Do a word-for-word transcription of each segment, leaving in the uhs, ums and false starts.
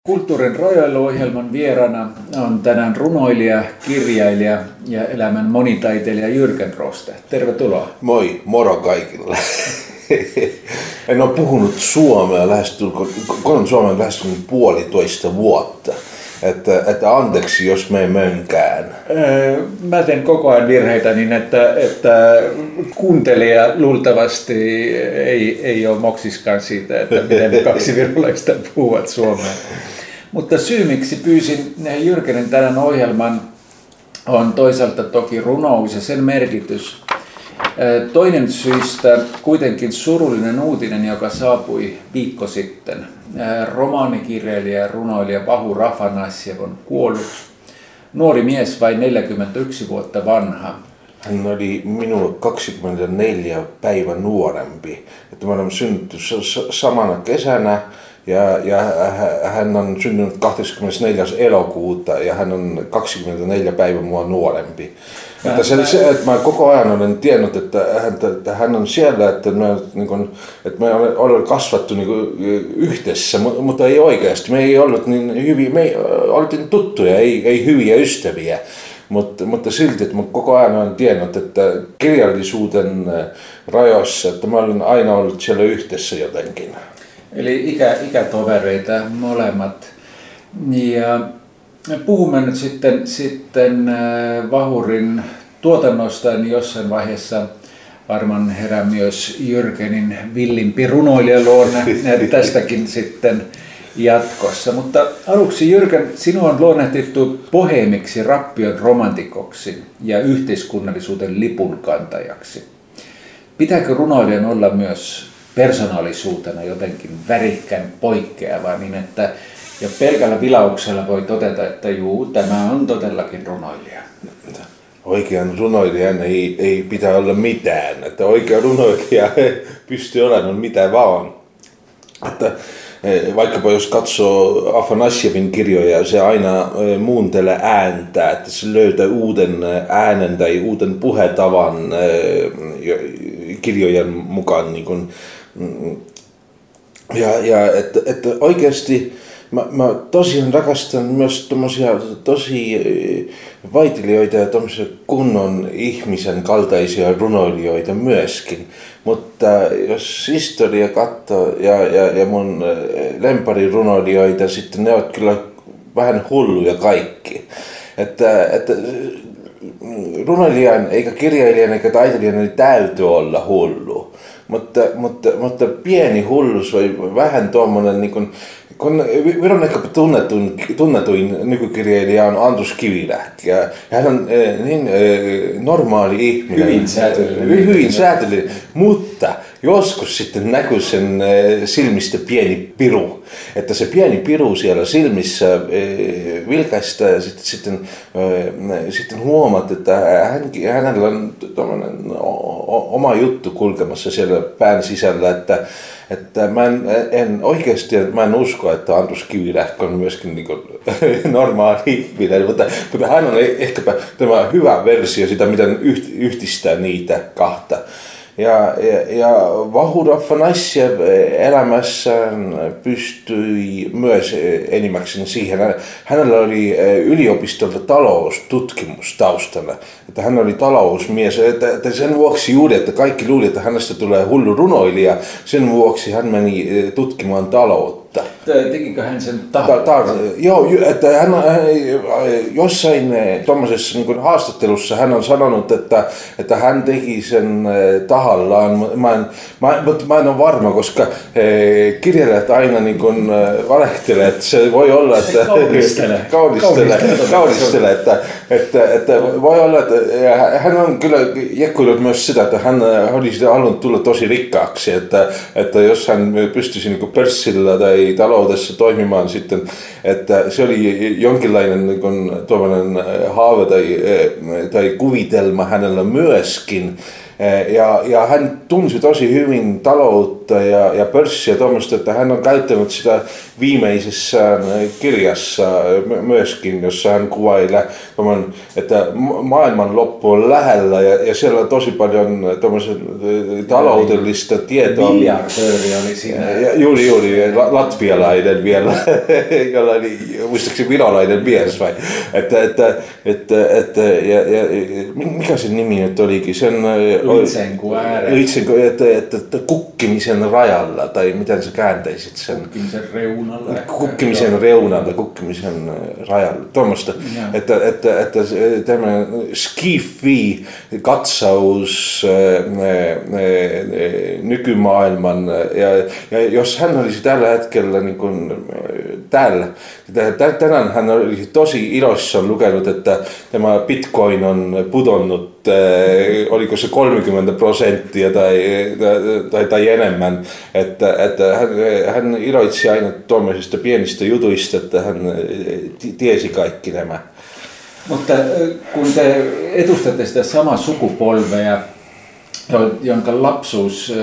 Kulttuurin rajoiluohjelman vieraana on tänään runoilija, kirjailija ja elämän monitaiteilija Jürgen Droste. Tervetuloa. Moi, moro kaikille. En ole puhunut suomea lähestulkoon, kun suomen lähestulkoon puolitoista vuotta. Että, että anteeksi, jos me mönkään. Mä teen koko ajan virheitä niin, että, että kuuntelija luultavasti ei, ei ole moksiskaan siitä, että miten kaksi virolaista puhuvat suomea. Mutta syy, miksi pyysin Jürgenin tänään ohjelman, on toisaalta toki runous ja sen merkitys. Toinen syystä kuitenkin surullinen uutinen, joka saapui viikko sitten. Romaanikirjailija ja runoilija Vahur Afanassjev on kuollut. Nuori mies, vain neljäkymmentäyksi vuotta vanha. Hän oli minulle kaksikymmentäneljä päivä nuorempi. Että mä olen syntynyt samana kesänä ja, ja hän on syntynyt kahdeskymmenesneljäs elokuuta ja hän on kaksikymmentäneljä päivä mua nuorempi. Että, se, se, että mä koko ajan olen tiennyt, että hän, että hän on siellä, että me, niin kuin, että me olemme kasvattu niin kuin, yhdessä, mutta ei oikeasti. Me ei ollut niin hyviä, me oltiin tuttuja, ei, ei hyviä ystäviä. Mutta, mutta silti, että mä koko ajan olen tiennyt, että kirjallisuuden rajoissa, että mä olen aina ollut siellä yhdessä jotenkin. Eli ikä, ikätovereita molemmat. Ja puhumme nyt sitten, sitten Vahurin tuotannosta, niin jossain vaiheessa varmaan herää myös Jürgenin villimpi runoilijaluonne tästäkin sitten jatkossa. Mutta aluksi Jürgen, sinua on luonnehdittu boheemiksi, rappion romantikoksi ja yhteiskunnallisuuden lipunkantajaksi. Pitääkö runoilijan olla myös persoonallisuutena jotenkin värikkään poikkeava niin, että ja pelkällä vilauksella voi todeta, että juu, tämä on todellakin runoilija? Oikean runoilijan ei, ei pitää olla mitään. Että oikea runoilija pystyy olemaan mitä vaan. Että vaikkapa jos katsoo Afanassjevin kirjoja, se aina muuntelee ääntä, että se löytää uuden äänen tai uuden puhetavan kirjojen mukaan. Niin kuin, ja, ja että, että oikeasti Mä, mä tosiaan rakastan myös tommosia tosi vaitilijoita ja tommosia kunnon ihmisen kaltaisia runoilijoita myöskin. Mutta jos historia katsoo ja, ja, ja mun lemparirunoilijoita, sitten ne ovat kyllä vähän hulluja kaikki. Että, että runoilijan eikä kirjailijan eikä taiteilijan ei täytyy olla hullu. Mutta, mutta, mutta pieni hullus vai vähän tuommoinen niin kuin, kun Viron ehkä tunnetuin, tunnetuin nykykirjailija on Andrus Kivilähti ja hän on äh, niin äh, normaali ihminen. Hyvin säätöllinen. Hyvin säätöllinen, mutta joskus sitten näkyy sen äh, silmistä pieni piru. Että se pieni piru siellä silmissä äh, vilkaista ja sitten, sitten, äh, sitten huomaat, että hän, hänellä on tommoinen oma juttu kulkemassa siellä pään sisällä, että Että mä en, en oikeasti mä en usko, että Andrus Kivilähti on myöskin niin kuin normaali ihminen, mutta, mutta hän on ehkäpä tämä hyvä versio sitä, miten yhdistää niitä kahta. Ja, ja, ja Vahur Afanassjev elämässään pystyi myös enimmäkseen siihen. Hänellä oli yliopistolta taloustutkimus taustalla. Että hän oli talousmies. Että, että sen vuoksi juuri, että kaikki luuli, että hänestä tulee hullu runoilija. Sen vuoksi hän meni tutkimaan taloutta. Tekikö hän sen tahallaan? Ta, ta, joo, että hän, hän jossain tuommoisessa niin kuin haastattelussa hän on sanonut, että, että hän teki sen tahallaan. Mä en, mä, mutta mä en ole varma, koska kirjailijat aina niin kuin valehtelee, että se voi olla, että kaudistelee, kaudistelee, kaudistelee että, että, että voi olla, että hän on kyllä jekkuillut myös sitä, että hän olisi halunnut tulla tosi rikkaaksi, että, että jos hän pystyisi niin kuin pörssillä tai taloudessa toimimaan sitten, että se oli jonkinlainen niin kuin, haave tai, tai kuvitelma hänellä myöskin, Ja, ja hän tunsi tosi hyvin taloutta ja, ja pörssiä tuommoista, että hän on käyttänyt sitä viimeisessä kirjassa myöskin, jossa hän kuvailee, että maailman loppu on lähellä ja, ja siellä on tosi paljon taloudellista tietoa. Miljardööri oli siinä. Ja, juuri, juuri, latvialainen vielä, jolla oli muistaakseni virolainen mies vai. Että, että, että, että, ja, ja, mikä sen nimi nyt olikin? Sen, Litsenku äärellä. Litsenku, että, että, että kukkimisen rajalla, tai miten sä kääntäisit sen? Kukkimisen reunalla. Kukkimisen reunalla, kukkimisen rajalla, tuommoista. Että, että, että tämmöinen ski-fi katsaus nykymaailman, ja, ja jos hän olisi tällä hetkellä niin kuin, täällä, tänään hän olisi tosi iloissaan lukenut, että tämä Bitcoin on pudonnut, oliko se kolmekymmentä prosenttia tai, tai, tai enemmän, että, että hän, hän iloitsi aina tuommoisista pienistä jutuista, että hän tiesi kaikki nämä. Mutta kun te edustatte sitä samaa sukupolvea, jonka lapsuus,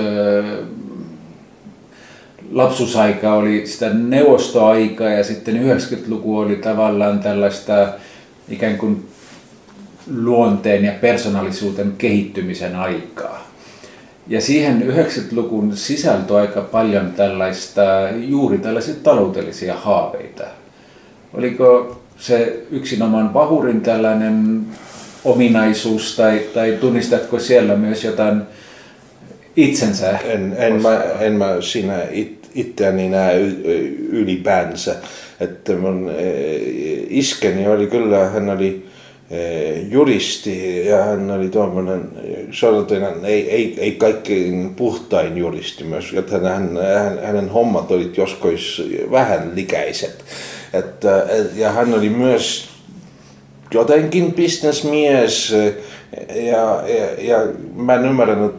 lapsuusaika oli sitä neuvostoaikaa ja sitten yhdeksänkymmentäluku oli tavallaan tällaista ikään kuin luonteen ja persoonallisuuden kehittymisen aikaa. Ja siihen yhdeksänkymmentäluvun sisältyi aika paljon tällaista, juuri tällaisia taloudellisia haaveita. Oliko se yksinomaan Vahurin tällainen ominaisuus tai, tai tunnistatko siellä myös jotain itsensä? En, en, mä, en mä siinä it, itseäni näe ylipäänsä. Että mun iskeni oli kyllä, hän oli juristi ja hän oli tuommoinen, sanotaan, ei, ei, ei kaikkein puhtain juristi myös, että hän, hän, hänen hommat olivat joskus vähän likäiset. Että, ja hän oli myös jotenkin bisnesmies ja, ja, ja mä en ymmärtänyt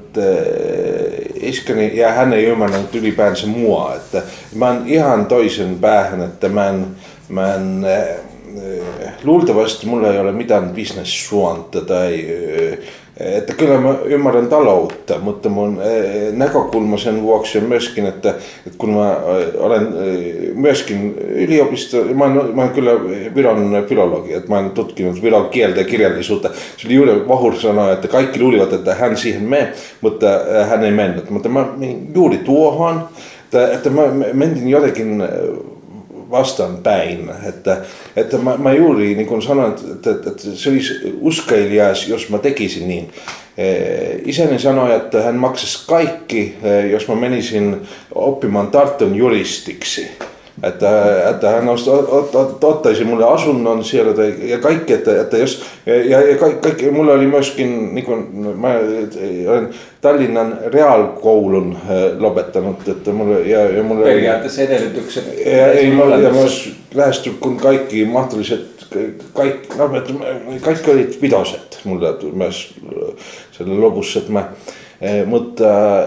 iskeni ja hän ei ymmärtänyt ylipäänsä mua. Että mä oon ihan toisen päähän, että mä en, mä en luultavasti mulla ei ole mitään bisnessuonta tai että kyllä mä ymmärrän taloutta, mutta mun näkökulma sen vuoksi on myöskin, että, että kun mä olen myöskin yliopisto, mä oon, mä oon kyllä Viron filologi, että mä oon tutkinut viron kieltä ja kirjallisuutta. Se oli juuri Vahur sanoi, että kaikki luulivat, että hän siihen menee, mutta hän ei mennyt. Mutta mä juuri tuohon, että, että mä mentin jotenkin vastaan päin, että, että mä, mä juuri niin kuin sanoin, että, että, että se olisi uskelias, jos mä tekisin niin. Isäni sanoi, että hän maksaisi kaikki, jos mä menisin oppimaan Tarton juristiksi. Että, että hän ot, ot, ottaisi mulle asunnon siellä tai, ja kaikki, että, että jos, ja, ja kaikki, mulla oli myöskin, niin kuin, mä olen Tallinnan reaalkoulun lopettanut, että mulla, ja, ja mulla periaatteessa edellytykset. Ja, ei, mulla, ja myös lähesty kun kaikki mahdolliset, kaikki, no, kaikki olivat vitoset mulla myös siellä lopussa, että mä, mutta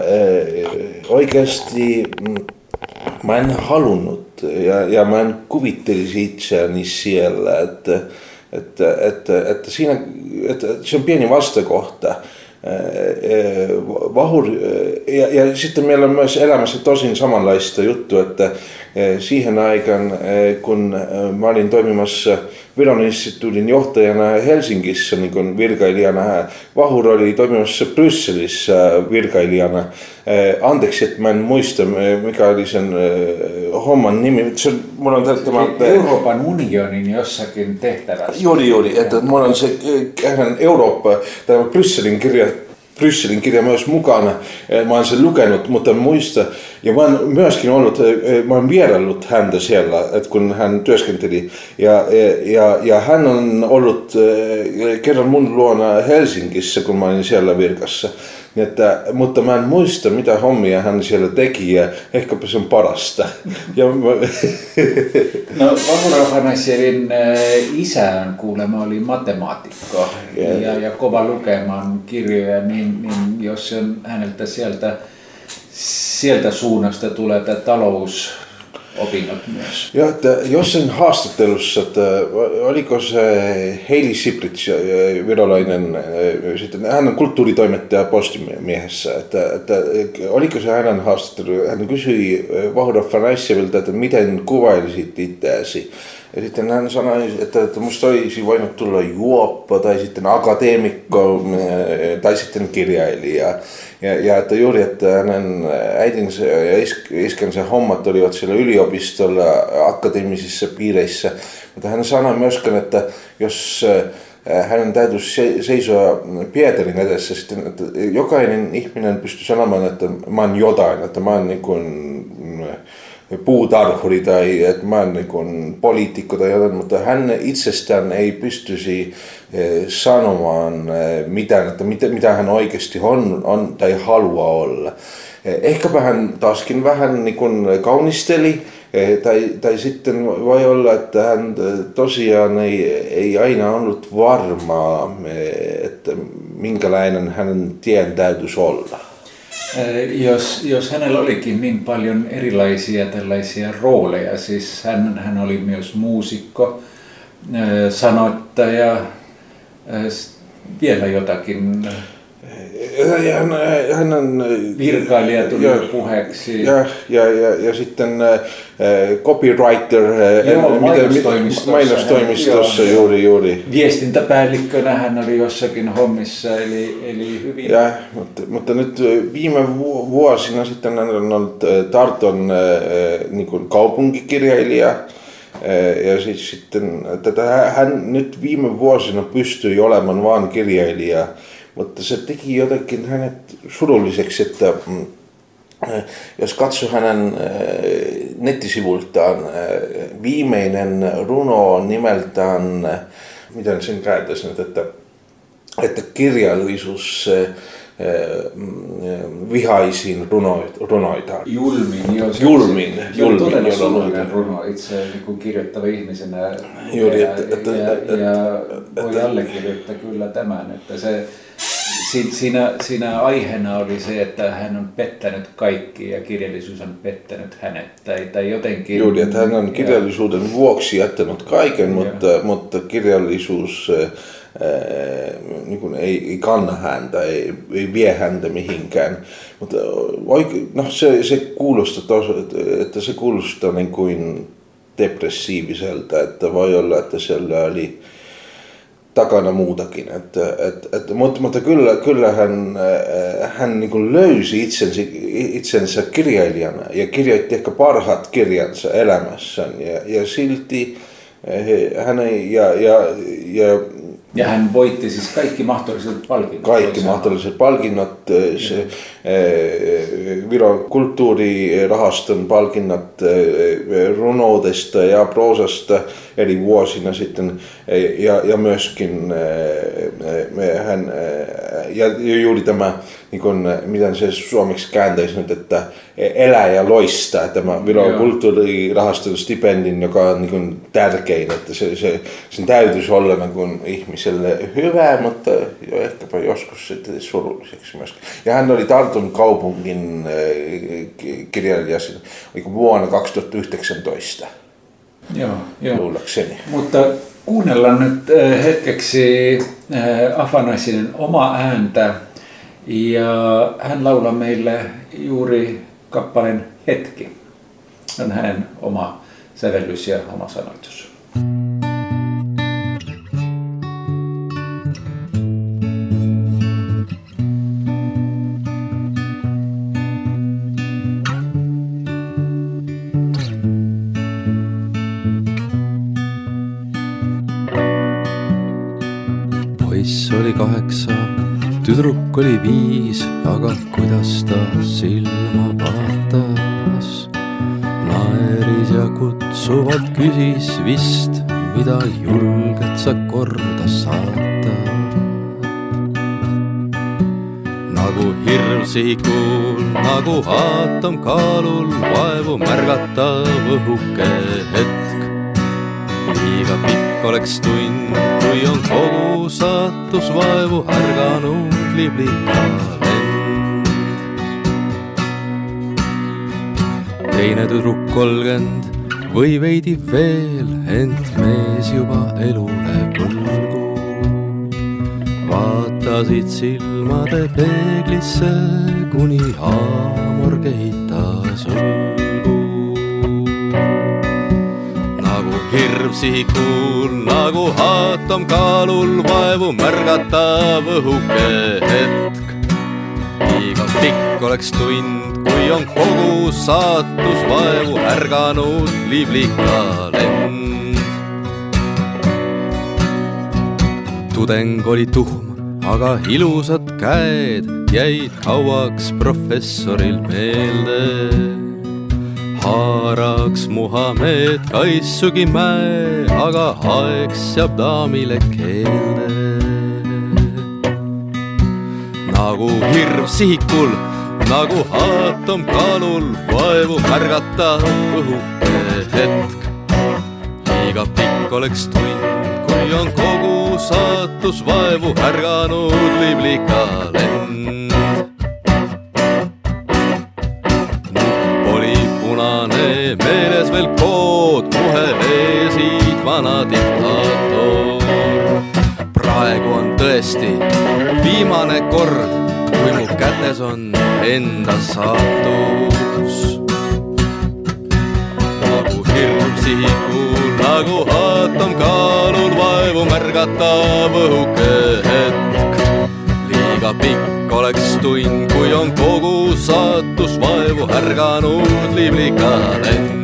oikeasti mä en halunnut ja, ja mä en kuvittelisi itseäni siellä, että, että, että, että, siinä, että se on pieni vastakohta. Vahur, ja, ja sitten meillä on myös elämässä tosin samanlaista juttua, että siihen aikaan, kun mä olin toimimassa Viron instituutin johtajana Helsingissä niin kuin virkailijana, Vahur oli toimimassa Brysselissä virkailijana. Anteeksi, että mä en muista, mikä oli sen homman nimi. Se, mulla on tämä, Euroopan unionin jossakin tehtävässä. Juuri, juuri. Että mulla on se Eurooppa, tämä Brysselin kirja, Brysselin kirja myös mukana. Mä oon sen lukenut, mutta en muista. Ja mä oon myöskin ollut, mä oon vieraillut häntä siellä, että kun hän työskenteli. Ja, ja, ja hän on ollut kerran mun luona Helsingissä, kun mä olin siellä virkassa. Että, mutta mä en muista, mitä hommia hän siellä teki ja ehkäpä se on parasta. Ja mä... No Vahur Afanassjevin isä kuulemma oli matemaatikko yeah. ja, ja kova lukemaan kirjoja, niin, niin jos on häneltä sieltä, sieltä suunnasta tulee tämä talous, opinnot myös. Joo, että jossain haastattelussa, että oliko se Heili Siprits, virolainen, sitten hän on kulttuuritoimittaja Postimiehessä, että, että oliko se hänen haastattelu, hän kysyi Vahur Afanasjevilta, että miten kuvailisit itseäsi. Ja sitten hän sanoi, että, että musta olisi voinut tulla juoppa tai sitten akateemikko tai sitten kirjailija. Ja, ja että juuri, että hänen äitinsä ja iskänsä hommat olivat siellä yliopistolla akateemisissa piireissä. Mutta hän sanoi myöskin, että jos hänen täytyisi seisoa Pietarin edessä sitten, että jokainen ihminen pystyy sanomaan, että mä oon jotain, että mä oon niin kuin puutarhuri tai että mä oon niin kuin poliitikko tai jotain, mutta hän itsestään ei pystyisi sanomaan mitään, että mitä, mitä hän oikeasti on, on tai haluaa olla. Ehkäpä hän taaskin vähän niin kuin kaunisteli tai, tai sitten voi olla, että hän tosiaan ei, ei aina ollut varmaa, että minkälainen hänen tien täytyisi olla. Jos, jos hänellä olikin niin paljon erilaisia tällaisia rooleja, siis hän, hän oli myös muusikko, sanoittaja, vielä jotakin, hän, hän on, virkailija tuli ja, puheeksi. Ja, ja, ja, ja sitten äh, copywriter joo, mainostoimistossa, mainostoimistossa hän, juuri, juuri. Viestintäpäällikkönä hän oli jossakin hommissa, eli, eli hyvin. Ja, mutta, mutta nyt viime vuosina sitten hän on ollut Tarton äh, niin kuin kaupunkikirjailija. Ja siis sitten, että hän nyt viime vuosina pystyi olemaan vain kirjailija, mutta se teki jotenkin hänet surulliseksi, että jos katsoo hänen nettisivultaan, viimeinen runo on nimeltään, miten sen kääntäisi nyt, että, että kirjallisuus vihaisin runoita. Julmin, joo. Julmin. Julmin, todella surullinen runo itse niin kirjoittava ihmisenä. Juuri, ja, että, että, ja, että, ja että, voi allekirjoittaa kyllä tämän, että se, siinä, siinä aiheena oli se, että hän on pettänyt kaikki ja kirjallisuus on pettänyt hänet. Tai, tai jotenkin. Juuri, että hän on kirjallisuuden ja, vuoksi jättänyt kaiken, mutta, mutta kirjallisuus Ää, niin kuin ei, ei kanna häntä, ei, ei vie häntä mihinkään. Mutta oike, no se, se kuulostaa, tos, että se kuulostaa niin kuin depressiiviseltä, että voi olla, että siellä oli takana muutakin. Että, että, että, mutta, mutta kyllä, kyllä hän, hän niin kuin löysi itsensä, itsensä kirjailijana ja kirjoitti ehkä parhaat kirjansa elämässään ja, ja silti hän ei, ja, ja, ja Ja hän voitti siis kaikki mahdolliset palkinnot. Kaikki mahdolliset palkinnot, se, Viron kulttuurirahaston palkinnot runoudesta ja proosasta eri vuosina sitten ja, ja myöskin hän, ja juuri tämä, niin kuin, miten se suomeksi kääntäisi nyt, että elää ja loistaa, tämä Viron kulttuurirahaston stipendin, joka on niin kuin tärkein, että se, se, sen täytyisi olla niin kuin ihmiselle hyvää, mutta jo ehkäpä joskus sitten surulliseksi myöskin. Ja hän oli Tartun kaupungin kirjailija vuonna kaksituhattayhdeksäntoista. Joo, joo. Luullakseni. Mutta kuunnellaan nyt hetkeksi Afanasien oma ääntä. Ja hän laulaa meille juuri kappaleen Hetki. On hänen oma sävellys ja oma sanoitus. Poiss oli kaheksa, tüdruk oli viis, aga kuidas ta silma vaatas. Naeris ja kutsuvalt küsis vist, mida julged sa korda saata. Nagu hirm sihikul, nagu aatom kaalul, vaevu märgatav õhuke hetk. Liiga pikk oleks tund, kui on kogu saatus vaevu ärganud liblika vend. teine tüdruk kolmkümmend või veidi veel, ent mees juba elule võlgu. Vaatasid silmade peeglisse, kuni haamor kehitas õlgu. Nagu hirv sihikul, nagu aatom kaalul, vaevu märgatav õhuke hetk. Iga pikk oleks tund, kui on kogu saatus vaevu ärganud liblika lend. Tudeng oli tuhm, aga ilusad käed jäid kauaks professoril meelde. Haaraks Muhamed kaissugi mäe, aga aeg seab daamile keelde. Nagu hirv sihikul, nagu aatom kaalul, vaevu märgatav õhuke hetk. Liiga pikk oleks tund, kui on kogu saatus vaevu ärganud liblika lend. Nupp oli punane, meeles veel kood, muhe veesid vana diktaator. Praegu on tõesti viimane kord, kui mu kätes on enda saatus. Nagu hirm sihikul, nagu aatom kaalul, vaevu märgatav õhuke hetk. Liiga pikk oleks tund, kui on kogu saatus vaevu ärganud liblika lend.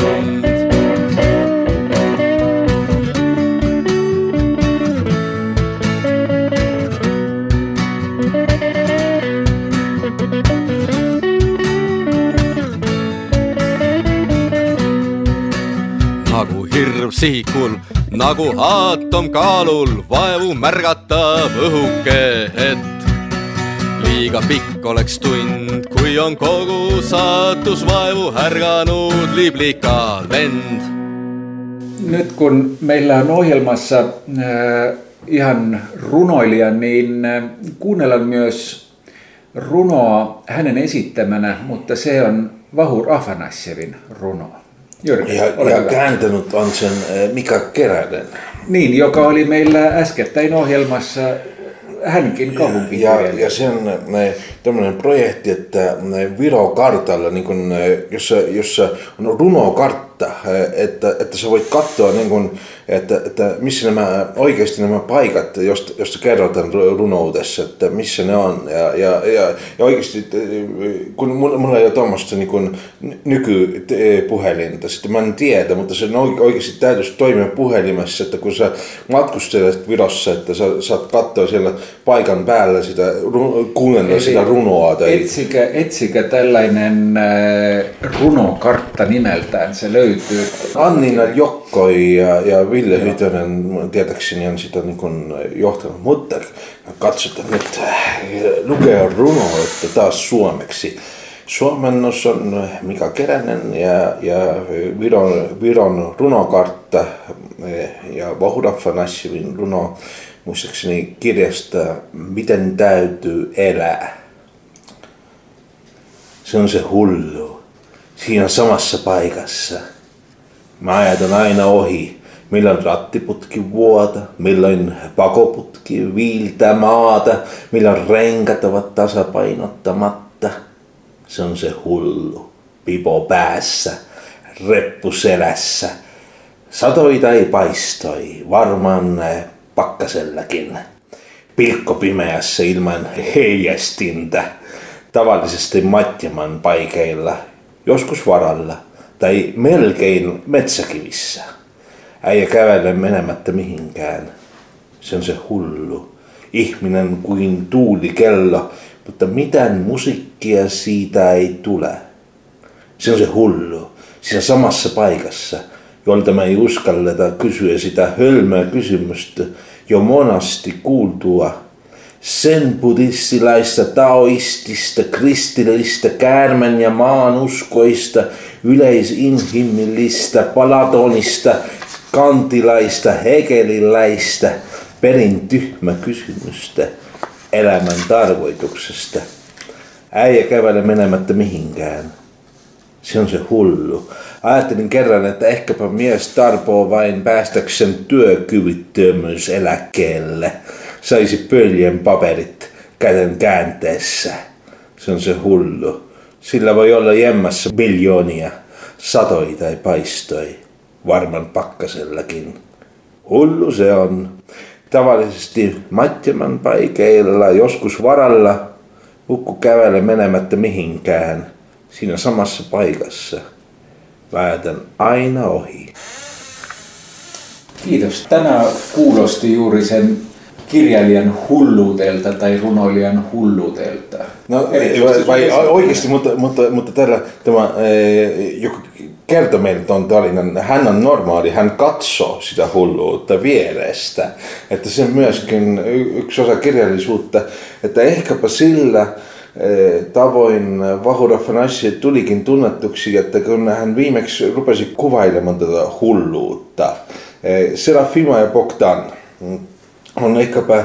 Nagu hirv sihikul, nagu aatom kaalul, vaevu märgatav õhuke hetk. Liiga pikk oleks tund, kui on kogu saatus vaevu ärganud liblika lend. Nyt kun meillä on ohjelmassa äh, ihan runoilija, niin äh, kuunnellaan myös runoa hänen esittämänä, mutta se on Vahur Afanassjevin runo. Jyrki, ja, ja kääntänyt on sen Mika Keränen. Niin, joka oli meillä äskettäin ohjelmassa, hänkin kaupunkikirjailija. Ja, ja se on tämmöinen projekti, että Viro kartalla, niin kun, jossa, jossa on runokartta, että, että sä voit katsoa, niin kun, että, että missä nämä, oikeasti nämä paikat, josta, josta kerrotaan runoudessa, että missä ne on. Ja, ja, ja, ja oikeasti, kun mulla ei ole tuommoista niin kun nykypuhelinta, sitten mä en tiedä, mutta se oikeasti täytyisi toimia puhelimessa, että kun sä matkustelet Virossa, että sä saat katsoa siellä paikan päällä sitä, kuunnella sitä runoa. Tai... Etsikö, etsikö tällainen äh, runokartta nimeltään, se löytyy. Annina Jokkoi ja, ja Ville Hytönen tietääkseni on sitä niin kuin johtanut, mutta katsotaan nyt lukea runoa taas suomeksi. Suomennos on Mika Keränen ja, ja Viron, Viron runokartta ja Vahur Afanassjevin runo muistaakseni kirjasta Miten täytyy elää. Se on se hullu. Siinä samassa paikassa. Mä ajatan aina ohi, milloin rattiputki vuota, milloin pakoputki viiltää maata, milloin renkat ovat tasapainottamatta. Se on se hullu, pipo päässä, reppu selässä. Satoi tai paistoi, varmaan pakkasellakin. Pilkko pimeässä ilman heijastinta, tavallisesti matjaman paikeilla, joskus varalla tai melkein metsäkivissä. Äijä kävele menemättä mihinkään. Se on se hullu. Ihminen kuin tuulikello, mutta mitään musiikkia siitä ei tule. Se on se hullu. Siinä samassa paikassa, jolta me ei uskalleta kysyä sitä hölmöä kysymystä jo monasti kuultua. Sen buddhistilaista, taoistista, kristillistä, käärmen ja maan uskoista, yleisinhimillistä, palatonista, kantilaista, hegeliläistä, perin tyhmä kysymystä elämän tarkoituksesta. Äijä kävele menemättä mihinkään. Se on se hullu. Ajattelin kerran, että ehkäpä mies tarpoo vain päästäkseen työkyvyttömyyseläkkeelle. Saisi pöljen paperit käden käänteessä. Se on se hullu. Sillä voi olla jemmassa miljoonia, satoi tai paistoi. Varman pakkasellakin. Hullu se on. Tavallisesti matjaman paikeilla, joskus varalla. Ukku kävelee menemättä mihinkään. Siinä samassa paikassa. Päätän aina ohi. Kiitos. Tänään kuulosti juuri sen kirjailijan hulluutelta tai runoilijan hulluutelta. No vai, vai oikeasti, mutta, mutta, mutta tällä, tämä, joka kertoi meille tuon tarinan, hän on normaali, hän katsoo sitä hulluutta vierestä. Että se myöskin yksi osa kirjallisuutta, että ehkäpä sillä tavoin Vahur Afanasjev tulikin tunnettuksi, että kun hän viimeksi rupesi kuvailemaan tätä hulluutta. Serafima ja Bogdan on ehkäpä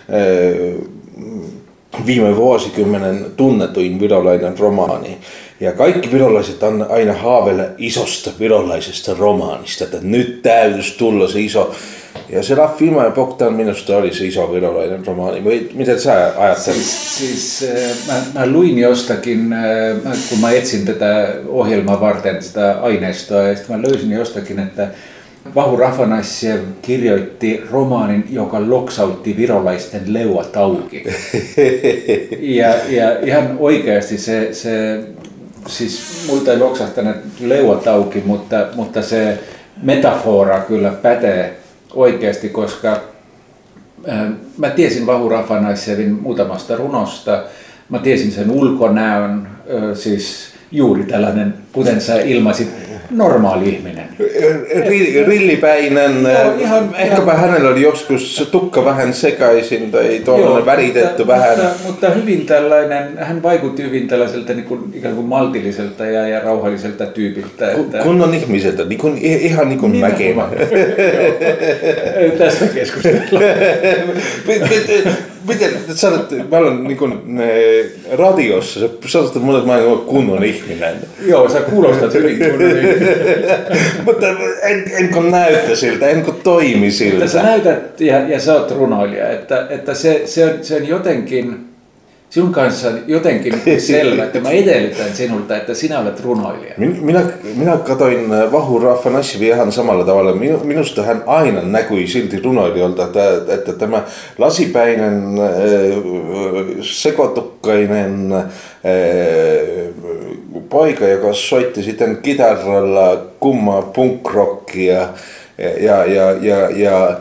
viime vuosikymmenen tunnetuin virolainen romaani. Ja kaikki virolaiset on aina haaveilla isosta virolaisesta romaanista, että nyt täytyisi tulla se iso. Ja Serafima ja Bogdan minusta oli se iso virolainen romaani. Miten sä ajattelit? Siis, siis mä, mä luin jostakin, kun mä etsin tätä ohjelmaa varten sitä aineistoa, ja sitten mä löysin jostakin, että Vahur Afanasjev kirjoitti romaanin, joka loksautti virolaisten leuat auki. Ja, ja ihan oikeasti se, se siis multa ei loksahtaneet leuat auki, mutta, mutta se metafora kyllä pätee oikeasti, koska äh, mä tiesin Vahur Afanasjevin muutamasta runosta, mä tiesin sen ulkonäön, äh, siis juuri tällainen, kuten sä ilmaisit, normaali ihminen. Rillipäinen, no, ihan, ehkäpä ihan hänellä oli joskus tukka vähän sekaisin tai tuollainen väritetty mutta, vähän. Mutta, mutta hyvin tällainen, hän vaikutti hyvin tällaiselta niin kuin, ikään kuin maltilliselta ja, ja rauhalliselta tyypiltä. Että kunnon ihmiseltä, niin kuin, ihan niin kuin niin mäkin. Tästä keskustellaan. Miten sanot, mä olen niin kuin, radiossa, sä sanot, että mulle, että mä olen kunnon ihminen. Joo, sä kuulostat hyvin kunnon ihminen. Mutta en, enkö näytä siltä, enkö toimi siltä. Mutta sä näytät ja, ja sä oot runoilija, että, että se, se, on, se on jotenkin, sinun kanssa jotenkin selvä, että mä edellytän sinulta, että sinä olet runoilija. Minä, minä katsoin Vahur Afanasjevia ihan samalla tavalla. Minusta hän aina näkyi silti runoilijalta, että, että tämä lasipäinen, sekotukkainen poika, joka soitti sitten kitaralla kummaa punkrockia ja, ja, ja, ja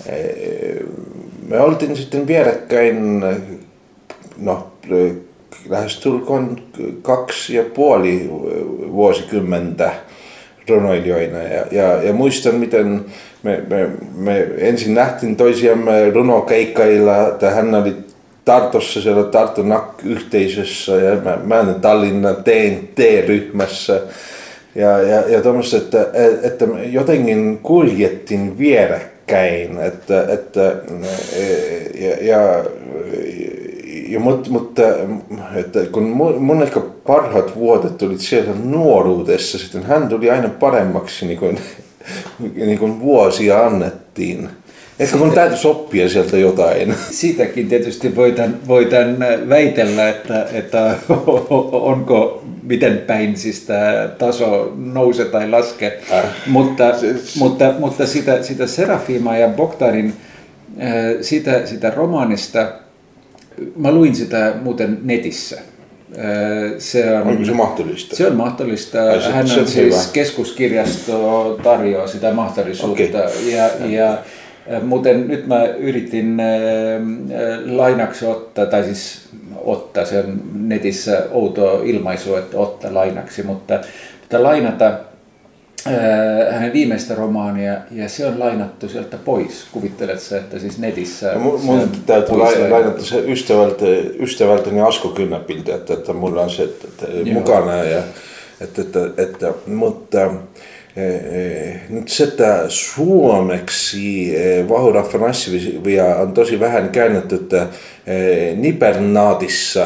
me oltiin sitten vierekkäin. No, lähestulkoon kaksi ja puoli vuosikymmentä runoilijoina. Ja, ja, ja muistan, miten me, me, me ensin nähtiin toisiamme runokeikkailla, että hän oli Tartossa siellä Tartu Nak-yhteisössä ja mä, mä olen Tallinnan T N T-ryhmässä. Ja, ja, ja tuommoista, että, että jotenkin kuljettiin vierekkäin. Että, että, ja, ja, Ja, mutta, mutta että kun mun ehkä parhaat vuodet tulit siellä nuoruudessa, sitten hän tuli aina paremmaksi, niin kuin, niin kuin vuosia annettiin. Ehkä mun täytyisi oppia sieltä jotain. Siitäkin tietysti voitan, voitan väitellä, että, että onko miten päin siis tämä taso nouse tai laske. Äh. Mutta, se, se, mutta, mutta sitä, sitä Serafima ja Bogdanin, sitä, sitä romaanista, mä luin sitä muuten netissä. Se on, Onko se mahdollista? Se on mahdollista. Ai, se, Hän on siis hyvä. Keskuskirjasto tarjoaa sitä mahdollisuutta. Okay. Ja, ja, muuten nyt mä yritin äh, lainaksi ottaa, tai siis ottaa, se on netissä outo ilmaisu, että ottaa lainaksi, mutta, mutta lainata äh, hänen viimeistä romaania, ja se on lainattu sieltä pois. Kuvittelet sä, että siis netissä... Mun, mun täytyy lainata se ystävältä, ystävältäni Asko Kynnäpiltä, että, että mulla on se että, että mukana, ja, että, että, että, mutta... Nyt se, että suomeksi Vahur Afanasjevia on tosi vähän käännetty, että Nibernaatissa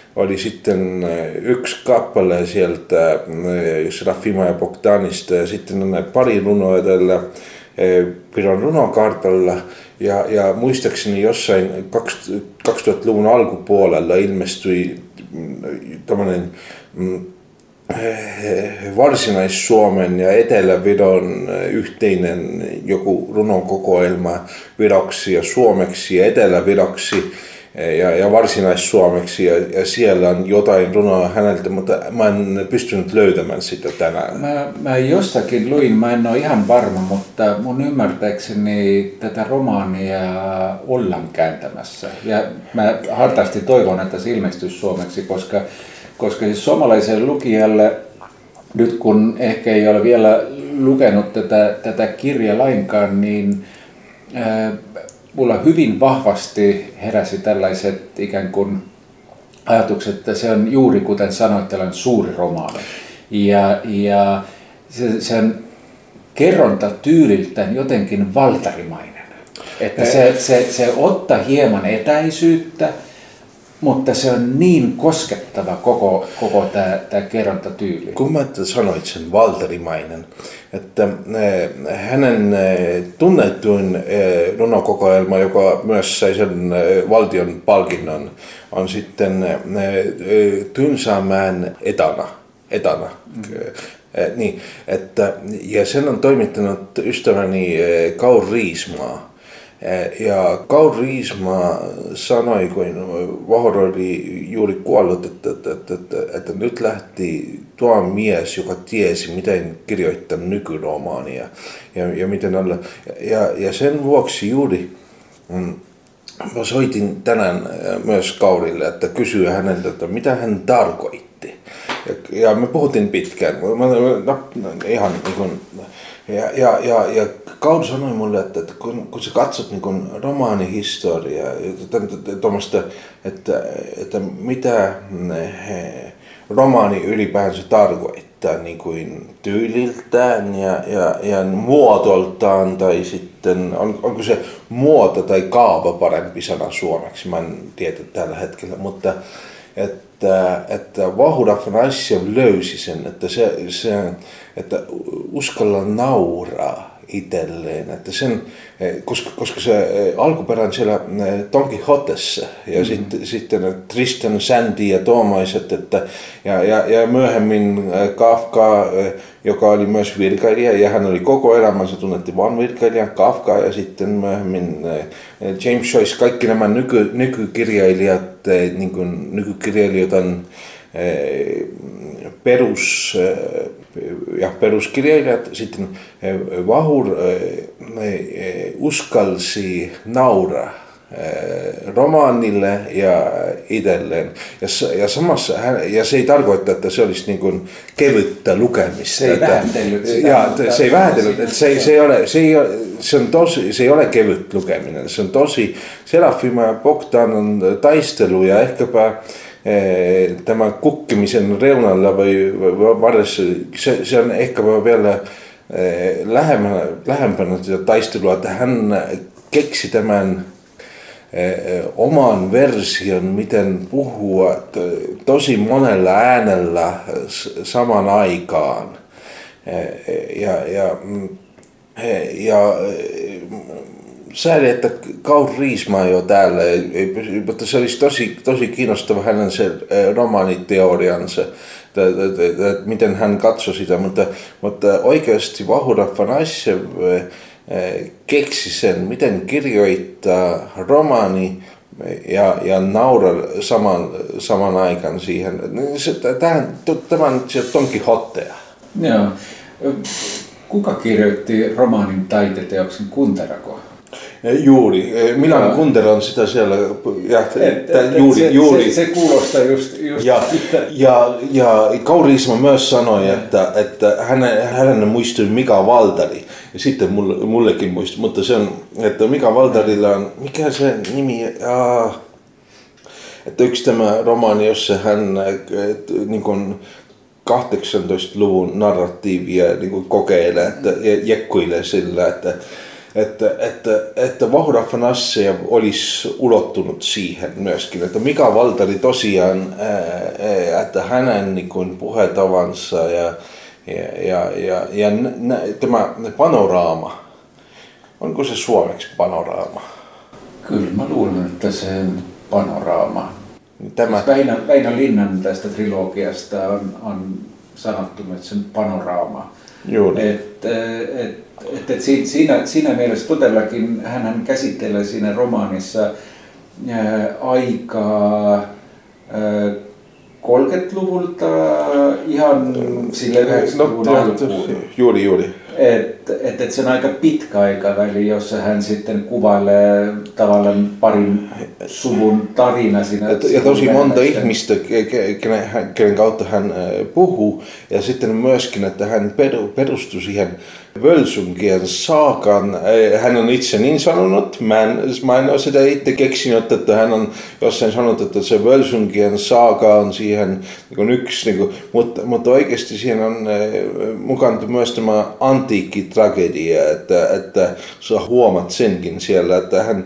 oli sitten yksi kappale sieltä Serafima ja Bogdanista ja sitten pari runoa edellä Viron runokartalla. Ja, ja muistaakseni jossain kaksituhattaluvun alkupuolella ilmestyi tämmöinen Varsinais-Suomen ja Etelä-Viron yhteinen joku runokokoelma viroksi ja suomeksi ja etelä-viroksi ja, ja varsinais-suomeksi ja, ja siellä on jotain runoa häneltä, mutta mä en pystynyt löytämään sitä tänään. Mä, mä jostakin luin, mä en ole ihan varma, mutta mun ymmärtääkseni tätä romaania ollaan kääntämässä. Ja mä hartaasti toivon, että se ilmestyisi suomeksi, koska, koska siis suomalaiselle lukijalle, nyt kun ehkä ei ole vielä lukenut tätä, tätä kirjaa lainkaan, niin ää, mulla hyvin vahvasti heräsi tällaiset ikään kuin ajatukset, että se on juuri kuten sanoit, tällainen suuri romaani. Ja, ja se, se on kerrontatyyliltään jotenkin valtarimainen. Että se, se, se ottaa hieman etäisyyttä, mutta se on niin koskettava koko, koko tämä, tämä kerrontatyyli. Kun mä sanoit sen valtarimainen, että hänen tunnetuin runokokoelma, joka myös sai sen valtion palkinnon, on sitten Tylsämäen etana. etana. Mm. Niin, että, ja sen on toimittanut ystäväni Kaur Riismaa. Ja Kaur Riismaa sanoi, kun Vahur oli juuri kuollut, että, että, että, että, että nyt lähti tuo mies, joka tiesi, miten kirjoittaa nykyromaania ja, ja miten olla. Ja, ja sen vuoksi juuri mm, mä soitin tänään myös Kaurille, että kysyä häneltä, että mitä hän tarkoitti. Ja, ja me puhuttiin pitkään. Mä, no, ihan niin kuin, ja, ja, ja, ja Kaur sanoi mulle, että, että kun, kun sä katsot niin kuin romaanihistoriaa, että, että, että mitä he, romaani ylipäänsä tarkoittaa niin kuin tyyliltään ja, ja, ja muotoltaan, tai sitten on, onko se muoto tai kaava parempi sana suomeksi, mä en tiedä tällä hetkellä, mutta että, että Vahur Afanasjev löysi sen, että, se, se, että uskalla nauraa itselleen, että sen, koska, koska se alkuperän siellä Don Quixotessa ja mm-hmm. sitten, sitten Tristan Shandy ja tuomaiset, että ja, ja, ja myöhemmin Kafka, joka oli myös virkailija ja hän oli koko elämänsä tunnetti vain virkailijan Kafka ja sitten myöhemmin James Joyce, kaikki nämä nyky, nykykirjailijat, niin kuin nykykirjailijat on perus ja peruskirjailijat, sitten Vahur uskalsi nauraa romaanille ja itselleen. Ja, ja, samassa, ja se ei tarkoita, että se olisi niin kuin kevyttä lukemista. Se ei vähätellyt sitä. Ja, se ei vähätellyt, että se, se, ei ole, se, ei ole, se, on tosi, se ei ole kevyt lukeminen. Se on tosi Serafima ja Bogdanin taistelu ja ehkäpä tämän kukkimisen reunalla vai varressa, se, se on ehkä vielä lähempänä, lähempänä sitä taistelua, että hän keksi tämän oman version, miten puhua tosi monella äänellä saman aikaan. Ja, ja, ja sääli, että Kaur Riismaa ei ole täällä, mutta se olisi tosi, tosi kiinnostava hänen se romaaniteoriansa, että miten hän katsoi sitä, mutta, mutta oikeasti Vahur Afanasjev keksi sen, miten kirjoittaa romaani ja, ja nauraa saman, saman aikaan siihen. Tämä on se Don Quixotea. Joo. Kuka kirjoitti romaanin taiteteoksen Kuntarako? Juuri. Milan Kundera on sitä siellä. Ja, et, et, juuri, se, juuri. Se, se kuulostaa just, just ja, ja, ja Kaur Riismaa myös sanoi, ja. että, että hänen, hänen muistui Mika Waltari. Ja sitten mulle, mullekin muistui, mutta se on, että Mika Waltarilla on, mikä se nimi, ah, että yksi tämä romaani, jossa hän et, niin kuin kahdeksantoista luvun narratiivia niin kuin kokeilee, että jekkuilee sillä, että että, että, että Vahurahvan asia olisi ulottunut siihen myöskin, että Mika Waltari tosiaan, ää, että hänen niin kuin puhetavansa ja, ja, ja, ja, ja nä, tämä panoraama, onko se suomeksi panoraama? Kyllä mä luulen, että se on panoraama. Tämä... Väinö, Väinö Linnan tästä trilogiasta on, on sanottu, että se on panoraama. Et, et, et, et siinä, siinä mielessä todellakin hän käsittelee siinä romaanissa ää, aikaa ää, kolmekymmentäluvulta ihan sille yhdeksänkymmentäluvun no, alkuun. Juuri, juuri. Että et, et se on aika pitkä aikaväli, jossa hän sitten kuvailee tavallaan parin suvun tarina siinä. Ja, ja tosi monta ihmistä, kenen, kenen kautta hän puhuu. Ja sitten myöskin, että hän perustui siihen Völsungien saakaan. Hän on itse niin sanonut. Mä en, mä en ole sitä itse keksinyt, että hän on jossain sanonut, että se Völsungien saaka on siihen niin yksi. Niin kuin, mutta, mutta oikeasti siihen on mukaan myös tämä antiikkitragedia, että, että sä huomat senkin siellä, että hän,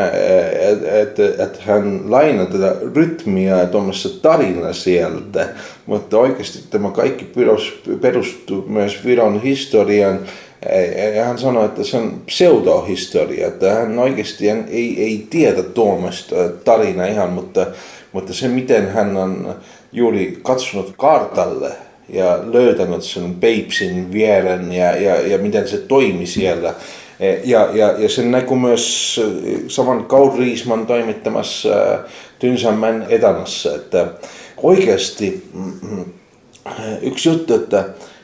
että, että hän lainaa tätä rytmiä ja tuommoista tarinaa sieltä, mutta oikeasti tämä kaikki perustuu myös Viron historiaan. Ja hän sanoi, että se on pseudohistoria, että hän oikeasti ei, ei tiedä tuommoista tarinaa ihan, mutta, mutta se miten hän on juuri katsonut kartalle ja löytänyt sen Peipsin vieren ja, ja, ja miten se toimi siellä. Ja, ja, ja sen näkyy myös saman Kaur Riisman toimittamassa Tynsänmäen etanassa, että oikeasti yksi juttu, että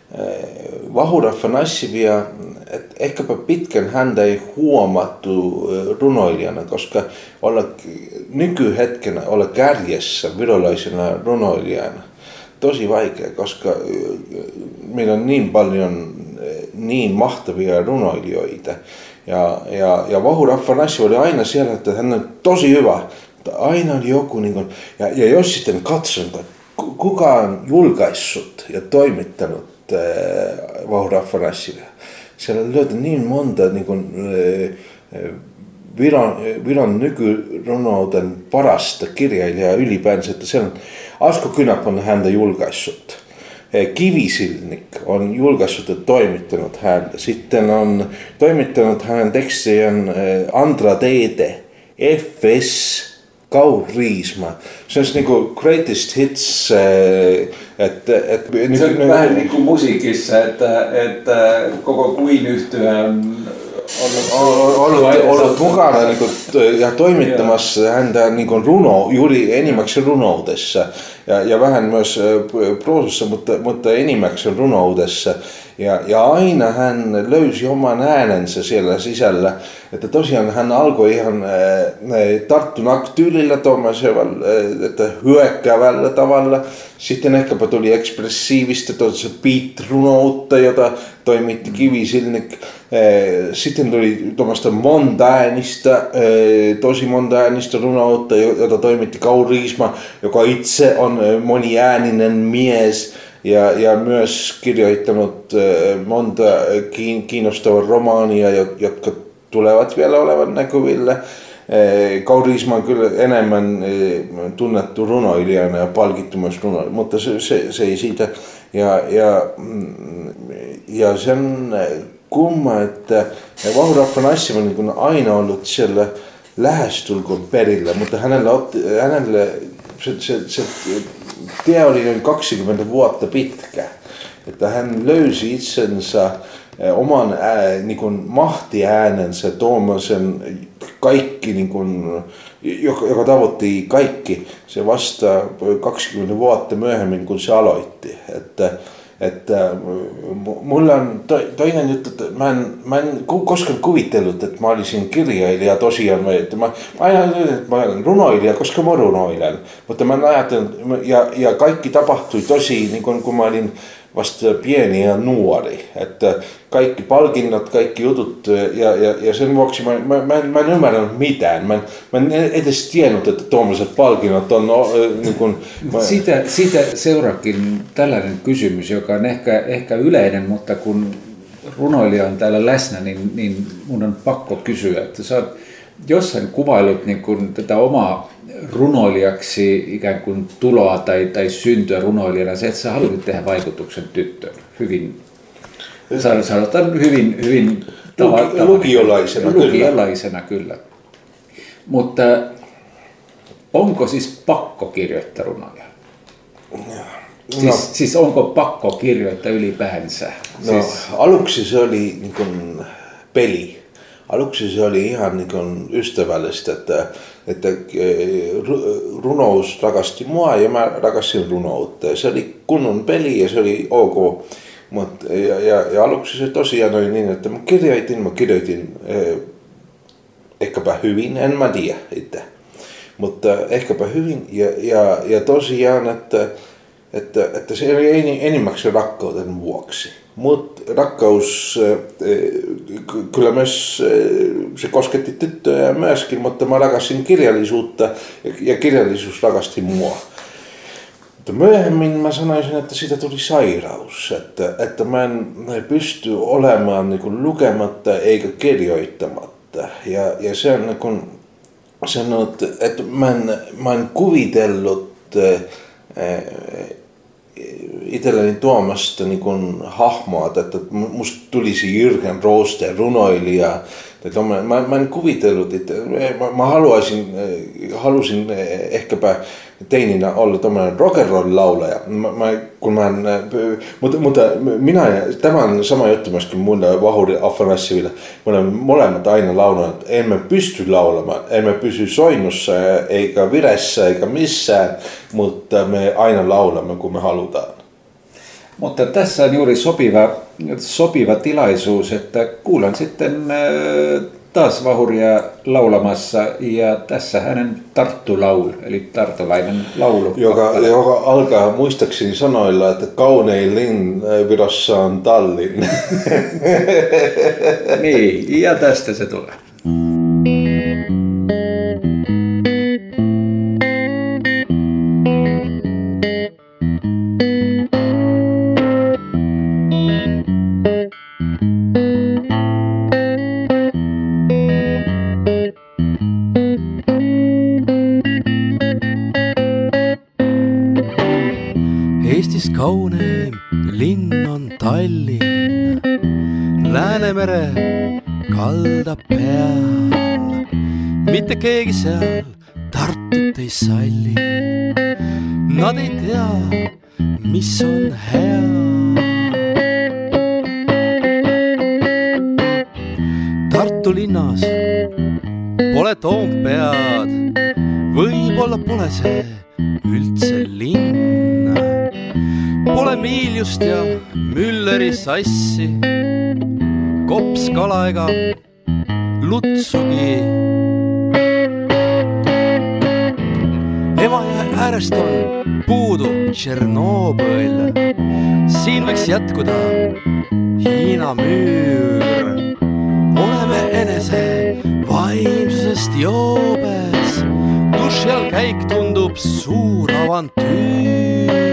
Vahurahvan Assivia, että ehkäpä pitkän häntä ei huomattu runoilijana, koska olla nykyhetkenä olla kärjessä virolaisena runoilijana tosi vaikea, koska meillä on niin paljon niin mahtavia runoilijoita. Ja, ja, ja Vahurahvan Assivia oli aina siellä, että hän on tosi hyvä, mutta aina oli joku, niin kuin, ja, ja jos sitten katson, että kuka on julkaissut ja toimittanut äh, Vahurahvan Assivia, siellä löytyi niin monta niin kuin, äh, Viron, Viron nykyrunouden parasta kirjailijaa ylipäänsä, että siellä on Asko Kynap on häntä julkaissut. Kivisilnik on julkaissut ja toimittanut häntä. Sitten on toimittanut hänen tekstejään Andra Teete, F S, Kaur Riisma. Se on niin kuin greatest hits. Että, että, se on niin, vähän niin kuin musiikissa, että, että koko Queen-yhtye on ollut, ollut, ollut mukana niin kuin, ja toimittamassa häntä niin kuin runo, juuri enimmäkseen runoudessa ja, ja vähän myös proosassa, mutta, mutta enimmäkseen runoudessa. Ja, ja aina hän löysi oman äänensä siellä sisällä, että tosiaan hän alkoi ihan äh, tarttunak-tyylillä tuollaisella, äh, että hyökkäävällä tavalla. Sitten ehkäpä tuli ekspressiivistä beat-runoutta, jota toimitti Kivisilnik. Äh, sitten tuli tuommoista monta äänistä, äh, tosi monta äänistä runoutta, jota toimitti Kaur Riisma, joka itse on moniääninen mies. Ja, ja myös kirjoittanut monta kiinnostavaa romaania, jotka tulevat vielä olevan näkyvillä. Kaur Riisma on kyllä enemmän tunnettu runoilijana ja palkittu myös runoilijana, mutta se, se, se ei siitä. Ja, ja, ja sen kumma, että Vahurahvan Assivia on aina ollut siellä lähestulkoon perillä, mutta hänellä, otti, hänellä se, se, se tie oli noin kaksikymmentä vuotta pitkä, että hän löysi itsensä oman ää, niin kuin mahtiäänensä tuommoisen kaikki, niin kuin, joka, joka tavoitti kaikki, se vasta kaksikymmentä vuotta myöhemmin kun se aloitti. Että, että mulla on to, toinen juttu, että mä en, mä en koskaan kuvitellut, että mä olisin kirjailija tosiaan. Että mä, mä ajattelin, että mä olen runoilija, koska mä runoilen. Mutta mä ajattelin, ja, ja kaikki tapahtui tosi, niin kun, kun mä olin vasta pieni ja nuori. Että kaikki palkinnot, kaikki jutut, ja, ja, ja sen vuoksi mä, mä, mä, en, mä en ymmärtänyt mitään. Mä en, mä en edes tiennyt, että tuommoiset palkinnot on... Niin kun, mä... Siitä, siitä seuraakin tällainen kysymys, joka on ehkä, ehkä yleinen, mutta kun runoilija on täällä läsnä, niin, niin mun on pakko kysyä, että sä oot jossain kuvailut niin kuin tätä omaa runoilijaksi ikään kuin tuloa tai, tai syntyä runoilijana, se, että sä haluat tehdä vaikutuksen tyttöön hyvin, sanotaan hyvin, hyvin Luki, lukiolaisena, lukiolaisena kyllä. kyllä. Mutta onko siis pakko kirjoittaa runoja? No. Siis, siis onko pakko kirjoittaa ylipäänsä? No, siis... aluksi se oli niin kuin peli. Aluksi se oli ihan niin kuin ystävällistä, että, että runous rakasti mua ja mä rakastin runoutta. Se oli kunnon peli ja se oli ok. Mut, ja, ja, ja aluksi se tosiaan oli niin, että mä kirjoitin, mä kirjoitin eh, ehkäpä hyvin, en mä tiedä itse. Mutta ehkäpä hyvin ja, ja, ja tosiaan, että, että, että se oli enimmäkseen rakkauden vuoksi. Mutta rakkaus, kyllä myös se kosketti tyttöjä myöskin, mutta mä rakastin kirjallisuutta ja kirjallisuus rakasti mua. Mutta myöhemmin mä sanoisin, että siitä tuli sairaus, että, että mä en pysty olemaan niin kuin lukematta eikä kirjoittamatta. Ja, ja se on niin kuin sanonut, että mä en, mä en kuvitellut itselleni tuomasta niin kuin hahmoa, että musta tulisi Jürgen Rooster runoilija. Mä, mä en kuvitellut, että mä, mä haluaisin, halusin ehkäpä teininä olla tommoinen rock'n'roll laulaja. Mä, mä, kun mä en, mutta, mutta minä ja tämä on sama juttu myöskin mun Vahuri Afanassivilla. Me olemme molemmat aina laulanut. Emme pysty laulamaan, emme pysy soinnussa eikä viressä eikä missään, mutta me aina laulamme kun me halutaan. Mutta tässä on juuri sopiva, sopiva tilaisuus, että kuulen sitten taas Vahuria laulamassa ja tässä hänen Tarttu-laul, eli tartulainen laulu. Joka, joka alkaa muistaakseni sanoilla, että kaunein lin Virossa on Tallinn. Niin, ja tästä se tulee. Eestis kauneim linn on Tallinn, Läänemere kalda peal. Mitte keegi seal Tartut ei salli, nad ei tea, mis on hea. Tartu linnas pole Toompead, võib-olla pole see üldse linn. Pole Miiljust ja Mülleri sassi, kopskala ega lutsugi. Emajõe äärest on puudu Tšernobõl, siin võiks jätkuda Hiina müür. Oleme enese vaimsusest joobes, duši all käik tundub suur avantüür.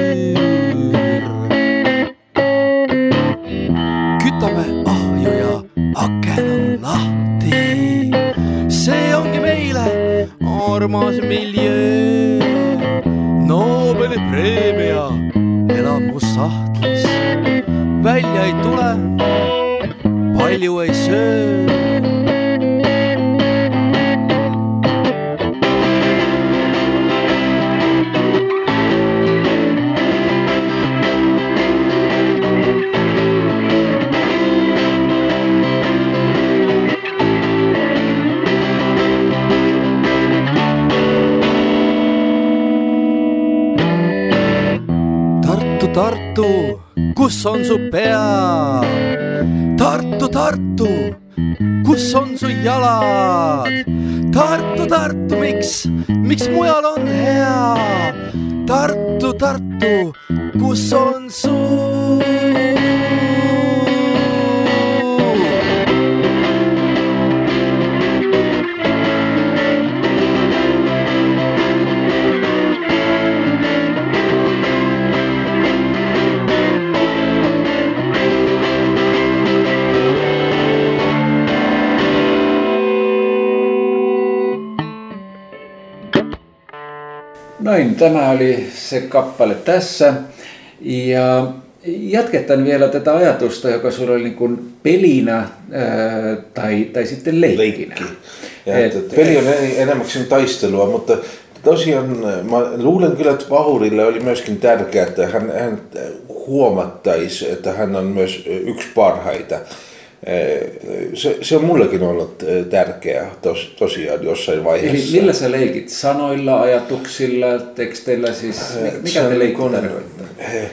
Kütame ahju ja aken on lahti, see ongi meile armas miljöö. Nobeli preemia elamussahtlis, välja ei tule, palju ei söö. Tartu, kus on su pea? Tartu, Tartu, kus on su jalad? Tartu, Tartu, miks, miks mujal on hea? Tartu, Tartu, kus on su? Noin, tämä oli se kappale tässä. Ja jatketaan vielä tätä ajatusta, joka sulla oli niin kuin pelinä ää, tai, tai sitten leikkinä. Leikki. Ja et, et, peli on enemmäkseen taistelua, mutta tosiaan mä luulen kyllä, että Vahurille oli myöskin tärkeää, että hän, hän huomattaisi, että hän on myös yksi parhaita. Se, se on mullekin ollut tärkeää tos, tosiaan jossain vaiheessa. Eli millä sä leikit? Sanoilla, ajatuksilla, teksteillä? Siis, mikä te leikki tarkoittaa?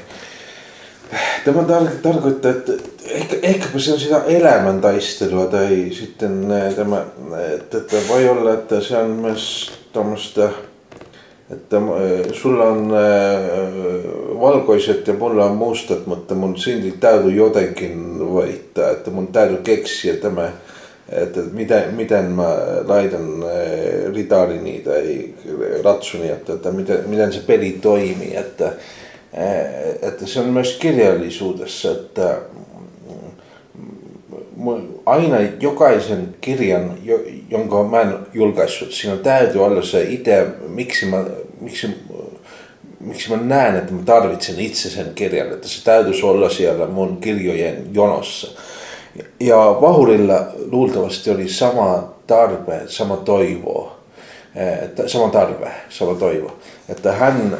Tämä tar- tarkoittaa, että ehkä, ehkäpä se on sitä elämäntaistelua tai sitten tämä, että, että voi olla, että se on myös tämmöistä, että sulla on valkoiset ja mulla on mustat, mutta mun silti täytyy jotenkin voittaa, että mun täytyy keksiä tämä, että miten, miten mä laitan ritarini tai ratsuni, että, että miten, miten se peli toimii, että että se on myös kirjallisuudessa, että aina jokaisen kirjan, jonka mä en julkaissut, siinä täytyy olla se itse, miksi mä, miksi, miksi mä näen, että mä tarvitsen itse sen kirjan, että se täytyisi olla siellä mun kirjojen jonossa. Ja Vahurilla luultavasti oli sama tarve, sama toivo, että, sama tarve, sama toivo, että hän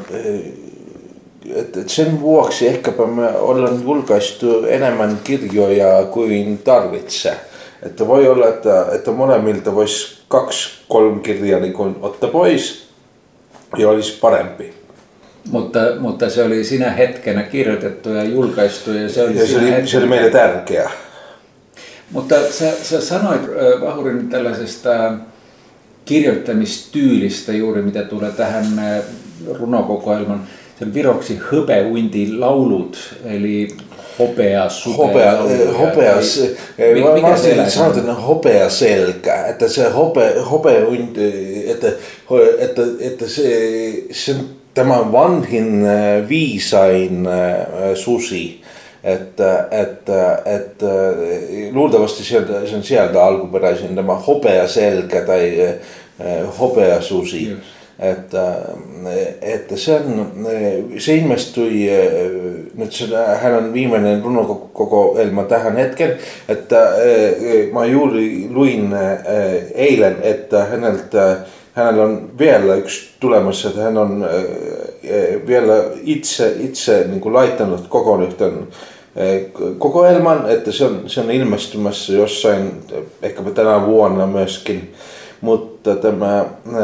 Et sen vuoksi ehkäpä me ollaan julkaistu enemmän kirjoja kuin tarvitsee. Että voi olla, että, että molemmilta voisi kaksi, kolme kirjaa niin kun ottaa pois ja olisi parempi. Mutta, mutta se oli sinä hetkenä kirjoitettu ja julkaistu ja se oli, ja se oli, se oli meille tärkeää. Mutta sä, sä sanoit Vahurin tällaisesta kirjoittamistyylistä juuri mitä tulee tähän runokokoelman. Sen viroksi hõbeuinti laulut, eli hopea, sute, hopea, lauluja. Hopea, se, mikä se sanotaan hopea selkä, että se hope, hopeuinti, että, että, että se, se, tämä vanhin viisain susi, että, että, että luultavasti sieltä, sen sieltä alkuperäisin tämä hopea selkä tai hopea susi. Yes. Että, että sen, se ilmestyi, nyt se, hän on viimeinen runokokoelma tähän hetken, että mä juuri luin eilen, että häneltä, hänellä on vielä yksi tulemassa, että hän on vielä itse, itse niin kuin laittanut koko yhten kokoelman, että se on, se on ilmestymässä jossain, ehkäpä tänä vuonna myöskin, mutta tämä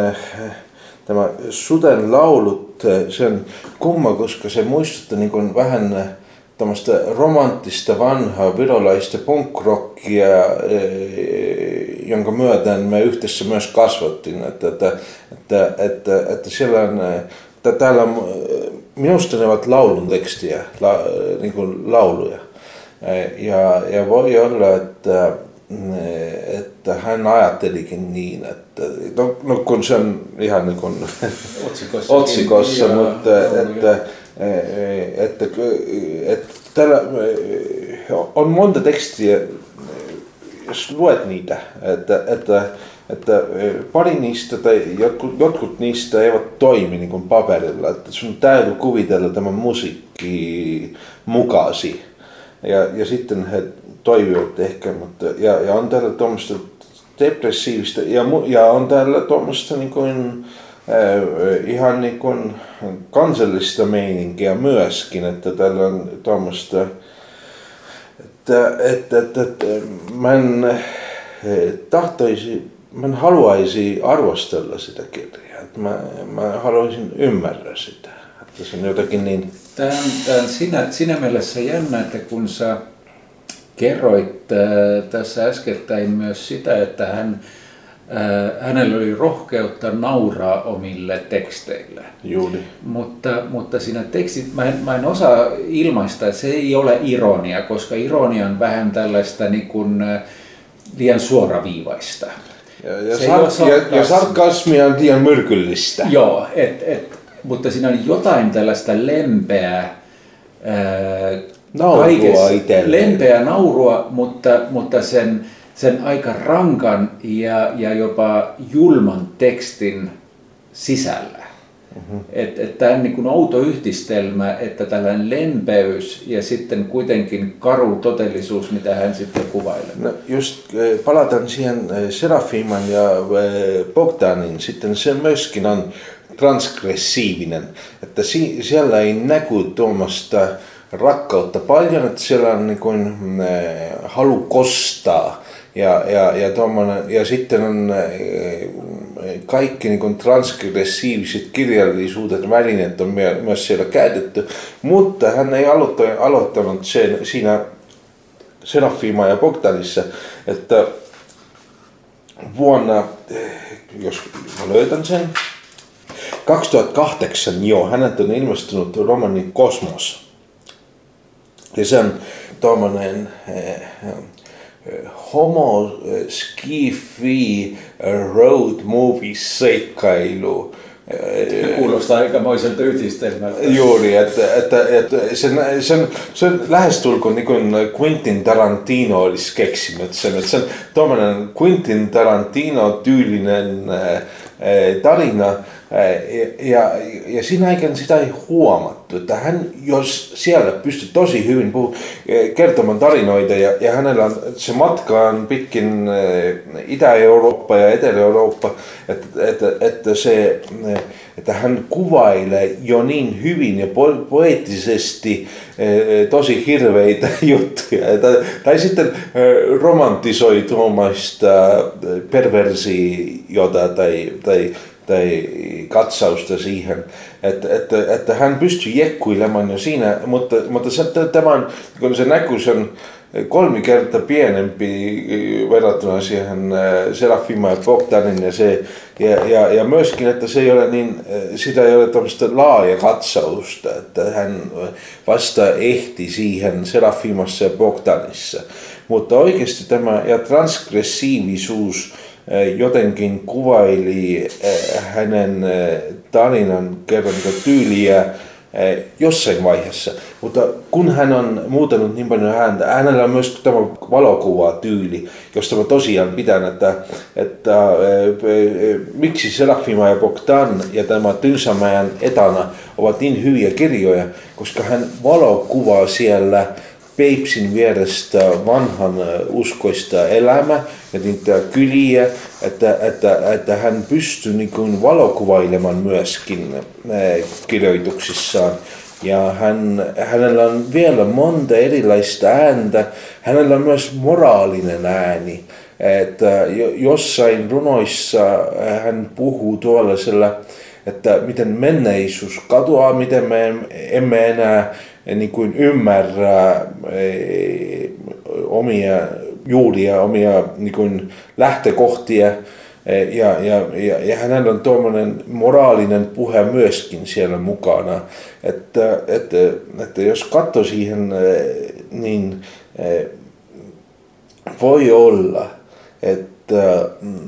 Tämä Suden laulut, se on kumma, koska se muistuttaa niin kuin vähän tämmöistä romanttista vanhaa virolaista punk-rockia, jonka myötä me yhdessä myös kasvattiin. Että, että, että, että, että siellä on, että täällä on, minusta ne ovat laulun tekstiä, la, niin kuin lauluja. Ja, ja voi olla, että että hän ajattelikin niin, että no, no kun se on ihan niin kuin otsikossa, otsikossa ja, mutta ja, että, ja. Että, että, että täällä on monta tekstiä, jos luet niitä, että, että, että pari niistä tai jotkut, jotkut niistä eivät toimi niin kuin paperilla, että sun täytyy kuvitella tämän musiikki mukasi ja, ja sitten he toivoivat ehkä, mutta ja, ja on täällä tuommoista depressiivista ja, ja on täällä tuommoista niin kuin, äh, ihan niin kuin kansallista meininkiä myöskin, että täällä on tuommoista, että, että, että, että mä en tahtoisi, mä en haluaisi arvostella sitä kirjaa, että mä, mä haluaisin ymmärrä sitä, että se on jotakin niin. Tämä on, tämä on siinä, siinä mielessä jännä, että kun sä kerroit äh, tässä äskettäin myös sitä, että hän, äh, hänellä oli rohkeutta nauraa omille teksteille. Juuri. Mutta, mutta siinä tekstit, mä en, mä en osaa ilmaista, että se ei ole ironia, koska ironia on vähän tällaista niin kuin, äh, liian suoraviivaista. Ja, ja, sar- ja, ja sarkasmia on liian myrkyllistä. Joo, et, et, mutta siinä oli jotain tällaista lempeää, ää, naurua itselleen. Lempeää naurua, mutta, mutta sen, sen aika rankan ja, ja jopa julman tekstin sisällä. Mm-hmm. Että et tämä on niin kuin outo yhdistelmä, että tällainen lempeys ja sitten kuitenkin karu todellisuus, mitä hän sitten kuvailee. No just palataan siihen Serafiman ja Bogdanin, sitten se myöskin on transgressiivinen, että si- siellä ei näky tuommoista rakkautta paljon, että siellä on niin kuin, äh, halu kostaa ja, ja, ja, ja sitten on äh, kaikki niin kuin transgressiiviset kirjallisuudet välineet on myös siellä käytetty, mutta hän ei aloittanut sen, siinä Serafima ja Bogdanissa, että vuonna, jos mä löytän sen, kaksituhattakahdeksan jo, hänet on ilmestynyt romani Kosmos. Ja se on tuommoinen eh, homo ski-fi road movie seikkailu. Kuulostaa aikamoiselta yhdistelmältä. Juuri, että, että, että sen, sen, sen lähestulkoon niin kuin Quentin Tarantino olisi keksinyt sen. Että se on tuommoinen Quentin Tarantino-tyylinen tarina. Ja, ja, ja siinä aikana sitä ei huomattu, että hän, jos siellä pystyy tosi hyvin puhu, kertomaan tarinoita ja, ja hänellä on se matka on pitkin Itä-Eurooppa ja Etelä-Eurooppa, että, että, että, se, että hän kuvailee jo niin hyvin ja po- poeettisesti tosi hirveitä juttuja. Tai sitten romantisoi tuomaista perversiota tai, tai tai katsausta siihen, että, että, että hän pystyy jekkuilemaan jo siinä, mutta, mutta se, tämä on, kun se näkyy, se on kolme kertaa pienempi verrattuna siihen Serafima ja Bogdanin ja, se, ja, ja, ja myöskin, että se ei ole niin, sitä ei ole tämmöistä laaja katsausta, että hän vasta ehti siihen Serafimassa ja Bogdanissa, mutta oikeasti tämä ja transgressiivisuus jotenkin kuvaili hänen tarinan kerran tyyliä jossain vaiheessa, mutta kun hän on muutanut niin paljon häntä, hänellä on myös tämä valokuvatyyli, josta mä tosiaan pidän, että, että miksi Serafima ja Bogdan ja tämä Tylsämäen Etana ovat niin hyviä kirjoja, koska hän valokuvaa siellä Peipsin vierestä vanhan uskoista elämä ja niitä kyliä, että, että, että hän pystyy niin kuin valokuvailemaan myöskin kirjoituksissaan. Ja hän, hänellä on vielä monta erilaista ääntä. Hänellä on myös moraalinen ääni. Että jossain runoissa hän puhuu tuollaisella, että miten menneisyys katoaa, miten me emme enää niin kuin ymmärrä e, omia juuria, omia niin kuin lähtökohtia e, ja, ja, ja, ja hänellä on tuommoinen moraalinen puhe myöskin siellä mukana, että, että, että jos katsoo siihen, niin e, voi olla, että,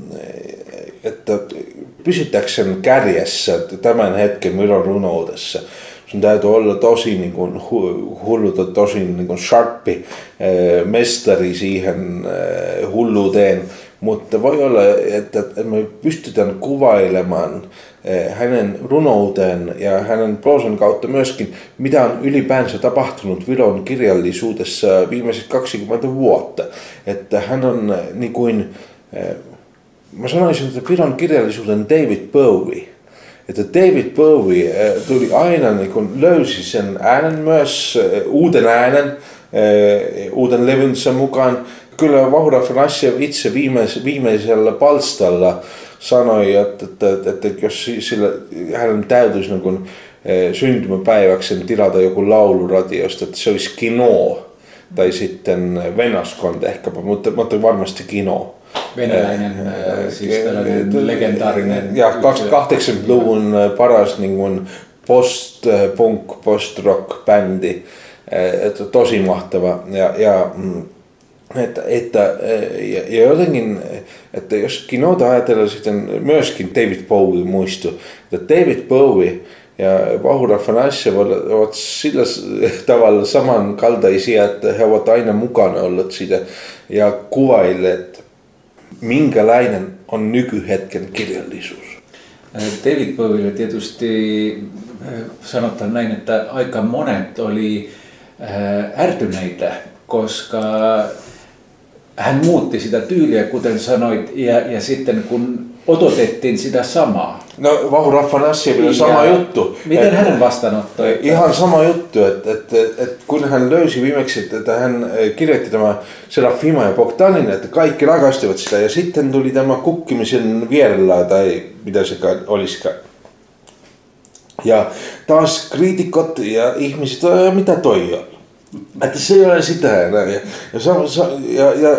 että pysytäkseen kärjessä tämän hetken Viron runoudessa, sun täytyy olla tosi niin kuin, hulluta, tosi niin kuin sharppi äh, mestari siihen äh, hulluuteen, mutta voi olla, että, että me pystytään kuvailemaan äh, hänen runouteen ja hänen proosan kautta myöskin, mitä on ylipäänsä tapahtunut Viron kirjallisuudessa viimeiset kaksikymmentä vuotta. Että hän on äh, niin kuin, äh, mä sanoisin, että Viron kirjallisuuden David Bowie. Että David Bowie tuli aina niin kun löysi sen äänen myös, uuden äänen, uuden levynsä mukaan. Kyllä Vahur Afanasjev itse viimeis, viimeisellä palstalla sanoi, että, että, että, että jos sillä, hänen täytyisi niin kun, syntymäpäiväksi tilata joku laulu radiosta, että se olisi Kino tai sitten Venaskont ehkäpä, mutta, mutta varmasti Kino. Venäläinen, äh, siis tällainen legendaarinen. Ja kahdeksankymmentäluvun paras niin kuin post-punk, post-rock-bändi. Että tosi mahtava. Ja, ja, että, että, ja, ja jotenkin, että jos Kinota ajatellaan sitten myöskin David Bowie muistu, että David Bowie ja Vahur Afanasjev ovat sillä tavalla samankaltaisia, että he ovat aina mukana olleet sitä ja kuvailleet, minkälainen on nykyhetken kirjallisuus. David Bowielle tietysti sanotaan näin, että aika monet oli ärtyneitä, koska hän muutti sitä tyyliä, kuten sanoit, ja, ja sitten kun odotettiin sitä samaa. No Vahur Afanassjevilla on sama juttu. Miten et, hänen vastaanottoi? Ihan sama juttu, että et, et, et kun hän löysi viimeksi, että hän kirjoitti tämä Serafima ja Bogdanin, että kaikki rakastivat sitä ja sitten tuli tämä kukkimisen vierellä tai mitä se olisikaan. Ja taas kriitikot ja ihmiset, mitä toi on? Että se ei ole sitä enää. Ja, ja, ja, ja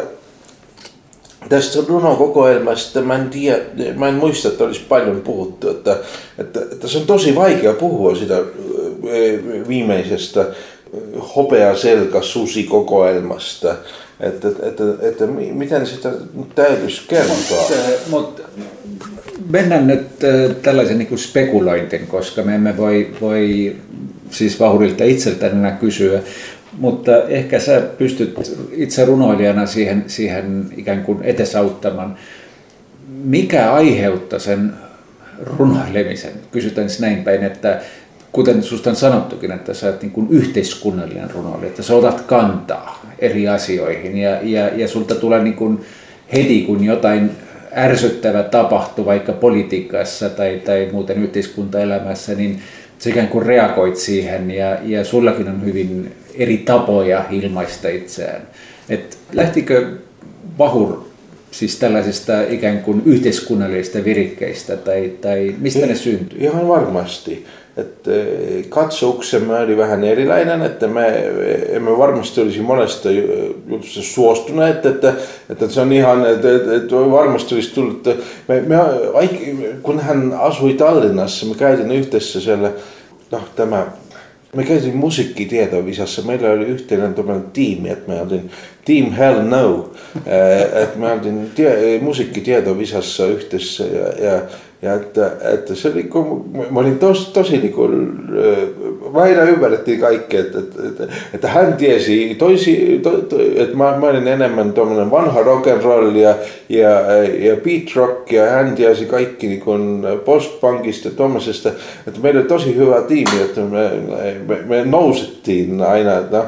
tästä runokokoelmasta mä en tiedä, mä en muista, että olisi paljon puhuttu, että, että, että se on tosi vaikea puhua sitä viimeisestä hopeaselkä susikokoelmasta, että, että, että, että miten sitä täytyisi kertoa. Mut, mennään nyt tällaisen niin kuin spekulointin, koska me emme voi, voi siis Vahurilta itseltään enää kysyä. Mutta ehkä sä pystyt itse runoilijana siihen, siihen ikään kuin edesauttamaan. Mikä aiheuttaa sen runoilemisen? Kysytään siis näin päin, että kuten susta on sanottukin, että sä oot niin kuin yhteiskunnallinen runoilija, että sä otat kantaa eri asioihin ja, ja, ja sulta tulee niin kuin heti, kun jotain ärsyttävä tapahtuu vaikka politiikassa tai, tai muuten yhteiskuntaelämässä, niin sä ikään kuin reagoit siihen ja, ja sullakin on hyvin eri tapoja ilmaista itseään. Et lähtikö Vahur siis tällaisista ikään kuin yhteiskunnallisista virikkeistä tai, tai mistä ne syntyi? Ihan varmasti. Että katsauksemme oli vähän erilainen, että me emme varmasti olisi monesta jutusta suostuneet, että, että se on ihan, että, että varmasti olisi tullut, että me, me, kun hän asui Tallinnassa, me käytiin yhdessä siellä, no tämä, me käytiin musiikkitietovisassa, meillä oli yhteinen tiimi, että me oltiin Team Hell No, että me oltiin tie, musiikkitietovisassa yhdessä ja, ja Ja että, että se niinku, mä olin tos, tosi niinku, mä aina ymmärrettiin kaikkea, että, että, että hän tiesi toisi, to, to, että mä, mä olin enemmän tommonen vanha rock'n'roll ja, ja, ja beat rock ja hän tiesi kaikki niinku post-punkista ja tommosesta, että meillä oli tosi hyvä tiimi, että me, me, me nousettiin aina, että,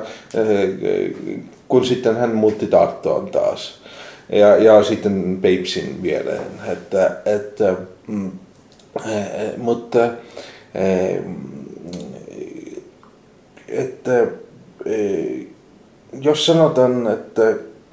kun sitten hän muutti Tarttoon taas. Ja, ja sitten Peipsin viereen, että, että mm, äh, mutta äh, että äh, jos sanotaan, että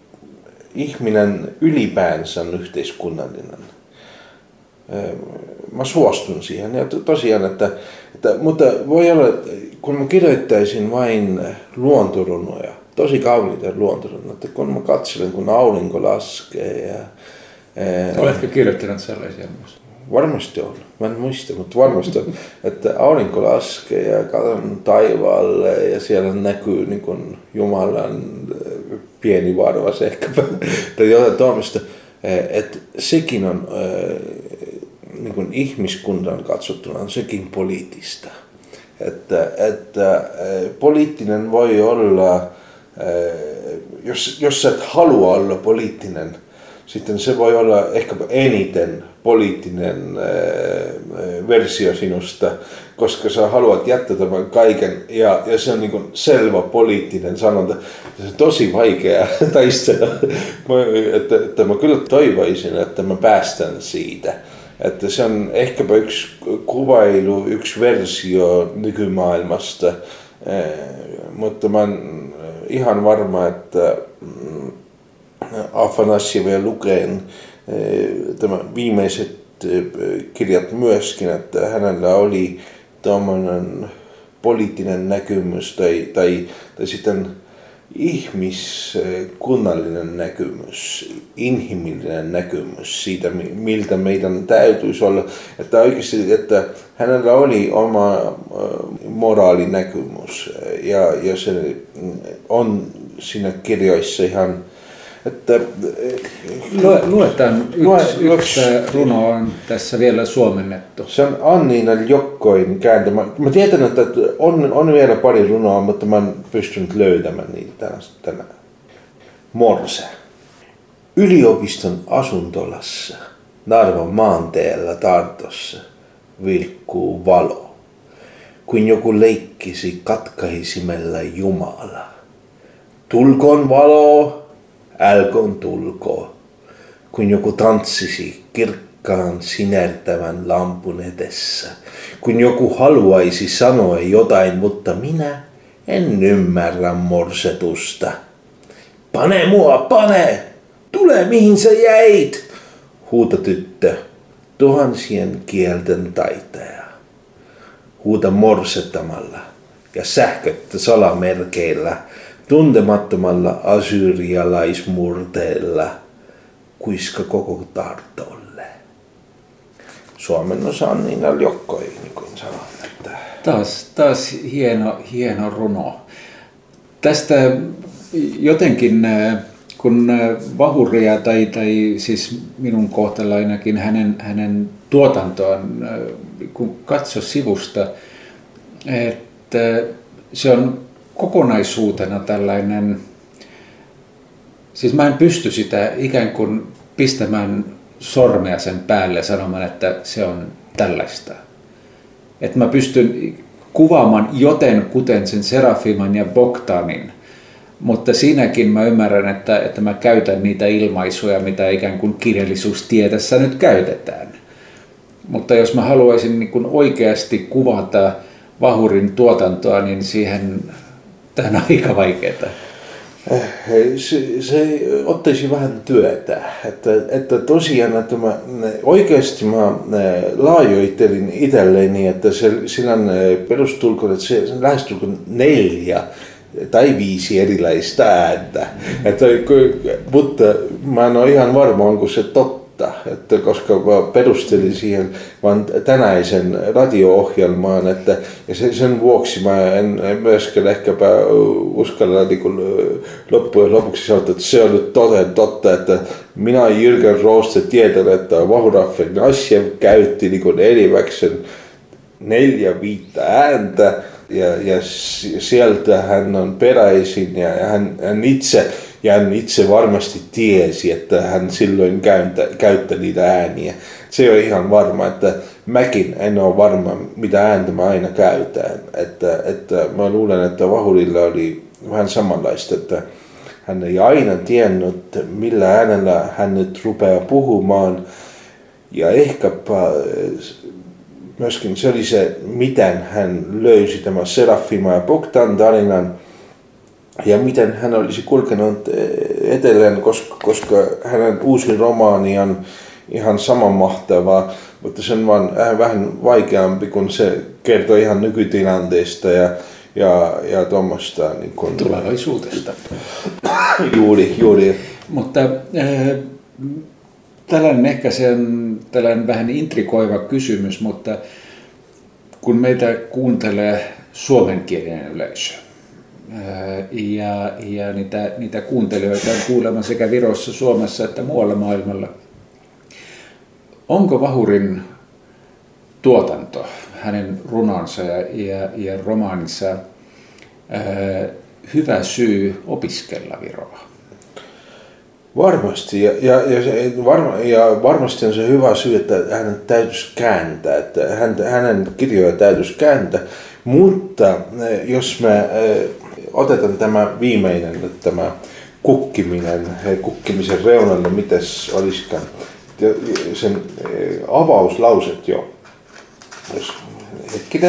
ihminen ylipäänsä on yhteiskunnallinen, äh, mä suostun siihen ja tosiaan, että, että mutta voi olla, että kun mä kirjoittaisin vain luontorunoja, tosi kauniita luontorunoja, että kun mä katselen, kun aurinko laskee. Ja, ää, oletko kirjoittanut sellaisia myös? Varmasti on. Mä en muista, mutta varmasti on. Että aurinko laskee ja katson taivaalle ja siellä näkyy niin kuin Jumalan pieni varvas ehkäpä. Tai jotain tuommoista. Että sekin on niin kuin ihmiskunnan katsottuna on sekin poliittista. Että, että poliittinen voi olla, jos, jos sä et halua olla poliittinen, sitten se voi olla ehkä eniten poliittinen versio sinusta, koska sä haluat jättää tämän kaiken ja, ja se on niin kuin selvä poliittinen sanonta. Se on tosi vaikea taistella, että, että mä kyllä toivoisin, että mä päästän siitä. Että se on ehkäpä yksi kuvailu, yksi versio nykymaailmasta, mutta mä oon ihan varma, että Afanassjevia lukeen tämä viimeiset kirjat myöskin, että hänellä oli tommoinen poliittinen näkymys tai, tai, tai sitten ihmiskunnallinen näkymys, inhimillinen näkymys siitä, miltä meidän täytyisi olla. Että oikeasti, että hänellä oli oma moraalinäkymys ja, ja se on siinä kirjoissa ihan, että luetaan yksi, yksi runo on tässä vielä suomennettu. Se on Anniina Jokkoin kääntämä. Mä tiedän, että on, on vielä pari runoa, mutta mä en pystynyt löytämään niitä tänään. Morse. Yliopiston asuntolassa, Narvan maanteellä Tartossa, vilkkuu valo, kuin joku leikkisi katkaisimella Jumala. Tulkoon valo, älköön tulko, kun joku tanssisi kirkkaan sinertävän lampun edessä, kun joku haluaisi sanoa jotain, mutta minä en ymmärrä morsetusta. Pane mua, pane! Tule mihin sä jäit! Huuta tyttö, tuhansien kielten taitaja. Huuta morsettamalla ja sähköttä salamerkeillä, tuntemattomalla asyrialaismurteella, kuiska koko Tartolle. Suomen osa on Niina Ljokkoi, niin kuin sanoin. Että... Taas, taas hieno, hieno runo. Tästä jotenkin, kun Vahuria tai, tai siis minun kohtalla ainakin hänen, hänen tuotantoaan, kun katso sivusta, että se on kokonaisuutena tällainen, siis mä en pysty sitä ikään kuin pistämään sormea sen päälle sanomaan, että se on tällaista. Että mä pystyn kuvaamaan joten kuten sen Serafiman ja Bogdanin, mutta siinäkin mä ymmärrän, että, että mä käytän niitä ilmaisuja, mitä ikään kuin kirjallisuustiedessä nyt käytetään. Mutta jos mä haluaisin niin kuin oikeasti kuvata Vahurin tuotantoa, niin siihen tämä on aika vaikeaa. Se, se ottaisi vähän työtä, että, että tosiaan että mä, oikeasti mä laajoittelin itselleni, että se, sillä on perustulkoon, että se, se lähestulkoon neljä tai viisi erilaista ääntä, että, mutta mä en ole ihan varma, onko se totta. Että koska mä perustelin siihen vaan tänäisen radio-ohjelmaan, että ja sen vuoksi mä en, en myöskään ehkäpä uskalla niin kuin loppujen lopuksi sanoa, että se on nyt toden totta, että minä Jürgen Rooste tiedän, että Vahur Afanasjev käytti niin kuin enimmäkseen neljä viittä ääntä ja, ja sieltä hän on peräisin ja hän, hän itse Ja hän itse varmasti tiesi, että hän silloin käyttä, käytti niitä ääniä. Se on ihan varma, että mäkin en ole varma, mitä ääntä mä aina käytän. Että, että mä luulen, että Vahurilla oli vähän samanlaista, että hän ei aina tiennyt, millä äänellä hän nyt rupeaa puhumaan. Ja ehkäpä myöskin se oli se, miten hän löysi tämä Serafima ja Bogdan tarinan. Ja miten hän olisi kulkenut etelään, koska, koska hänen uusi romaani on ihan saman mahtavaa, mutta se on vaan vähän vaikeampi, kun se kertoo ihan nykytilanteesta ja, ja, ja tuommoista. Niin kun... Tulevaisuudesta. juuri, juuri. Mutta äh, tällainen ehkä se on tällainen vähän intrikoiva kysymys, mutta kun meitä kuuntelee suomenkielinen yleisö, Ja, ja niitä, niitä kuuntelijoita on kuulemma sekä Virossa, Suomessa että muualla maailmalla. Onko Vahurin tuotanto, hänen runonsa ja, ja, ja romaaninsa ää, hyvä syy opiskella Viroa? Varmasti. Ja, ja, ja, varma, ja varmasti on se hyvä syy, että hänen täytyisi kääntää, että hän, hänen kirjoja täytyisi kääntää. Mutta jos me otetaan tämä viimeinen, tämä kukkiminen, kukkimisen reunalle, mitäs olisikaan, sen avauslauset jo, jos hetkinen,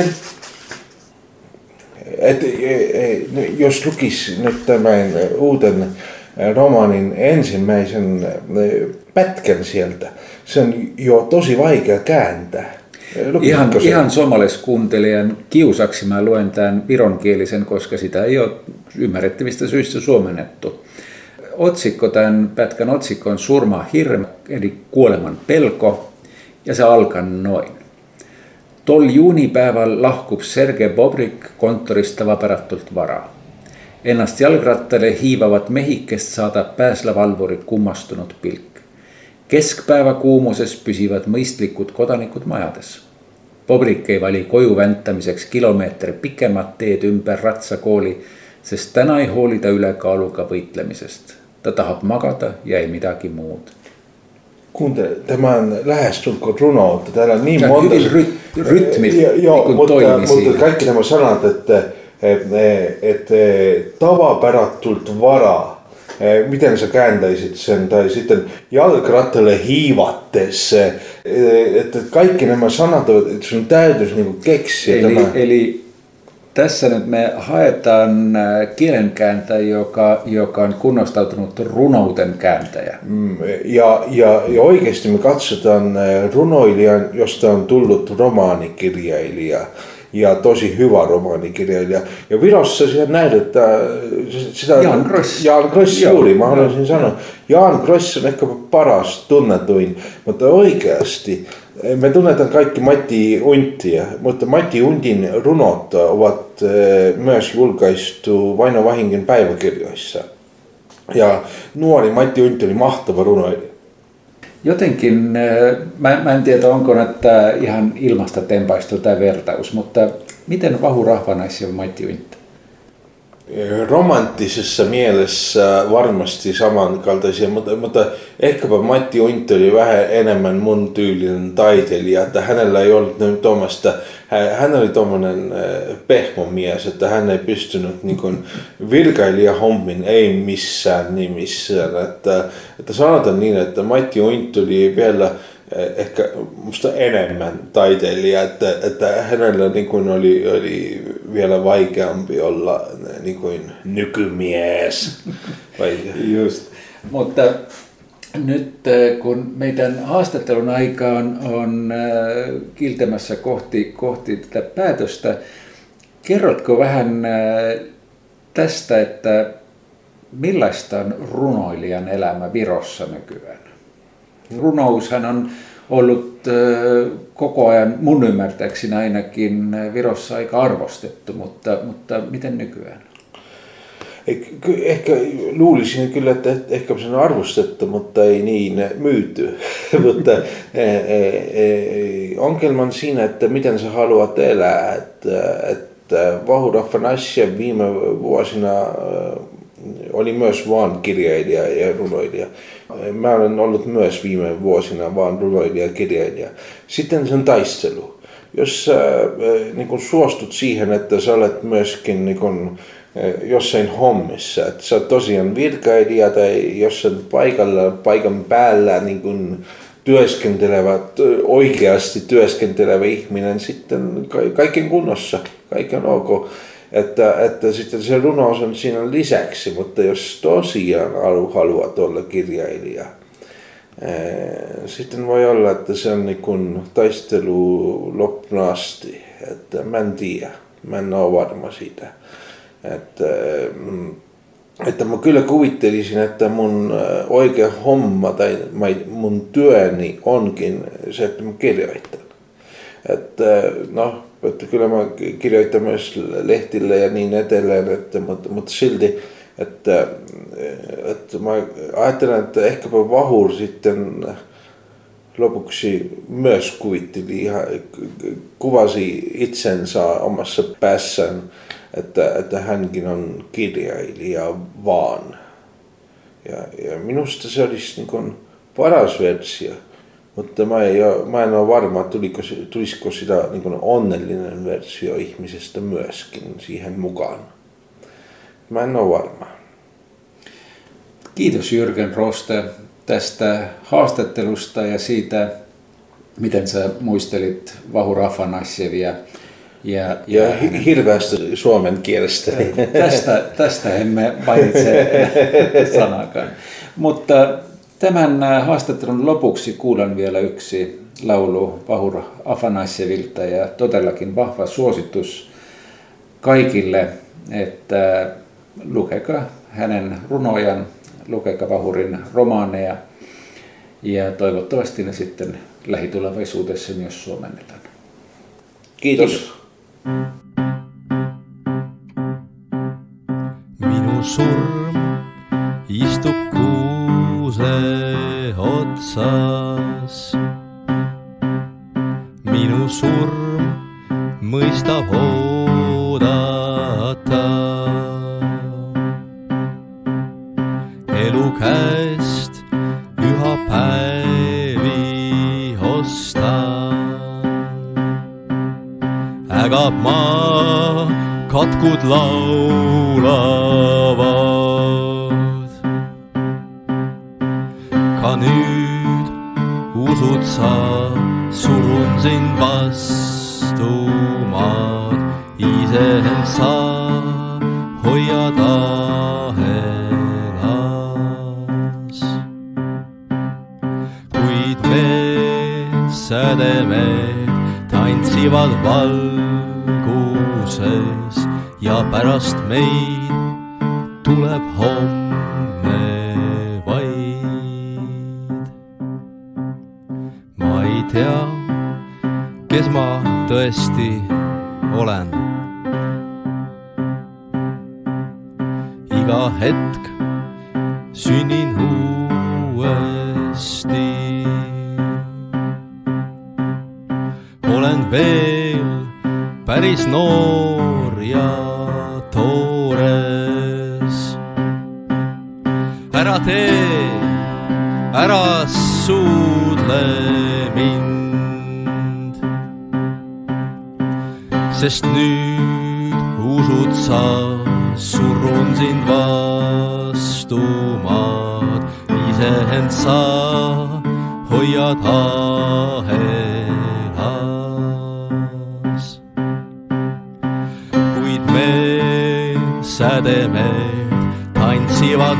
et, jos lukisi nyt tämän uuden romaanin ensimmäisen pätkän sieltä, se on jo tosi vaikea kääntää. Ihan, ihan suomalaiskuuntelijan kiusaksi mä luen tämän vironkielisen, koska sitä ei ole ymmärrettävistä syistä suomennettu. Otsikko, tämän pätkän otsikko on Surma hirm, eli kuoleman pelko, ja se alkaa noin. Tol juunipäeval lahkub Sergei Bobrik kontorista vaparatult vara. Ennast jalgrattale hiivavat mehikest saada pääslavalvuri kummastunut pilk. Keskpäeva kuumuses püsivad mõistlikud kodanikud majades. Bobrik ei vali koju väntämiseks kilomeetri pikemat teed ümber ratsakooli, sest täna ei hoolida ülekaaluga võitlemisest. Ta tahab magada ja ei midagi muud. kuuntele, tämä on lähestulkoon runoutta. Täällä on niin ja monta... Hyvin rytmit ja, joo, niin mutta, toimi mutta kaikki nämä sanat, että, että, että tavapärattult vara. Miten sä kääntäisit sen? Tai sitten jalgrattalle hiivattes. Että kaikki nämä sanat, että sun täytyisi niinku keksiä eli, tämä. Eli tässä nyt me haetaan kielenkääntäjä, joka, joka on kunnostautunut runouten kääntäjä. Ja, ja, ja oikeasti me katsotaan runoilijan, josta on tullut romaanikirjailija. Ja tosi hyvä romaanikirjailija. Ja Virossa siellä näytetään sitä... Jan Gross. Jan Gross juuri, mä haluaisin sanoa. Jan Gross on ehkä paras tunnetuin, mutta oikeasti me tunnetaan kaikki Matti Unttia, mutta Matti Untin runot ovat myös julkaistu Vaino Vahingon päiväkirjoissa. Ja nuori Matti Untti oli mahtava runoilija. Jotenkin, mä, mä en tiedä onko näitä ihan ilmasta tempaistu tämä vertaus, mutta miten Vahur Afanaissi ja Matti Untti? Romanttisessa mielessä varmasti samankaltaisia, mutta, mutta ehkäpä Matti Untti oli vähän enemmän mun tyylinen taiteilija, että hänellä ei ollut nyt tuommoista, hän oli tuommoinen pehmomies, että hän ei pystynyt niin kuin virkailijahommin, ei missään nimissään, että, että sanotaan niin, että Matti Untti oli vielä ehkä musta enemmän taiteilija, että, että hänellä niin kuin oli, oli vielä vaikeampi olla niin kuin nykymies. Vai? Just. Mutta nyt kun meidän haastattelun aika on, on kiiltämässä kohti, kohti tätä päätöstä, kerrotko vähän tästä, että millaista on runoilijan elämä Virossa nykyään? Runoushan on ollut koko ajan mun ymmärtääkseni ainakin Virossa aika arvostettu, mutta, mutta miten nykyään? Ehkä luulisin kyllä, että ehkä se on arvostettu, mutta ei niin myyty. Mutta ongelman siinä, että miten sä haluat elää. Että, että Vahur Afanaissi viime vuosina oli myös vaan kirjailija ja runoilija. Mä olen ollut myös viime vuosina vaan runoilija ja kirjailija. Sitten se on taistelu. Jos sä niin kun suostut siihen, että sä olet myöskin niin kun jossain hommissa, että sä oot tosiaan virkailija tai jossain paikalla, paikan päällä niin kun työskentelevä, oikeasti työskentelevä ihminen, sitten kaiken kunnossa, kaiken ok. Että, että sitten se runous on siinä lisäksi, mutta jos tosiaan haluat olla kirjailija, sitten voi olla, että se on niin kuin taistelu loppuun asti, että mä en tiedä, mä en ole varma siitä. Että, että mä kyllä kuvittelisin, että mun oikea homma tai mun työni onkin se, että mä kirjoitan. Että no, että kyllä mä kirjoitan myös lehtille ja niin edelleen, että, mutta, mutta silti, että, että mä ajattelen, että ehkäpä Vahur sitten lopuksi myös kuvitteli ihan, kuvasi itsensä omassa päässään, että, että hänkin on kirjailija vaan. Ja, ja minusta se olisi niin kuin paras versio. Mutta mä, ei ole, mä en ole varma, tuliko, tulisiko sitä niin kuin onnellinen versio ihmisestä myöskin siihen mukaan. Mä en ole varma. Kiitos Jürgen Roste tästä haastattelusta ja siitä, miten sä muistelit Vahur Afanaissevia. Ja, ja, ja hirveästi suomen kielestä. Tästä, tästä emme mainitse sanakaan. Mutta tämän haastattelun lopuksi kuulen vielä yksi laulu Vahur Afanassevilta ja todellakin vahva suositus kaikille, että lukekaa hänen runojan, lukekaa Vahurin romaaneja ja toivottavasti ne sitten lähitulevaisuudessa myös suomennetaan. Kiitos. Kiitos. Minu surm istub kuuse otsas. Minu surm mõistab oodata. Elu käest üha päev unustan. Ägab maa, katkud laulavad. Ka nüüd usud sa, surun sind vastu maad, iseend sa hoiad ahelas. Kuid me sädemed tantsivad valguses ja pärast meid tuleb homme vaid. Ma ei tea, kes ma tõesti olen. Iga hetk sünnin uuesti. Olen veel päris noor ja toores. Ära tee, ära suudle mind, sest nüüd usud sa, surun sind vastu maad, iseend sa hoiad ahelas. Kuid me sädemed tantsivad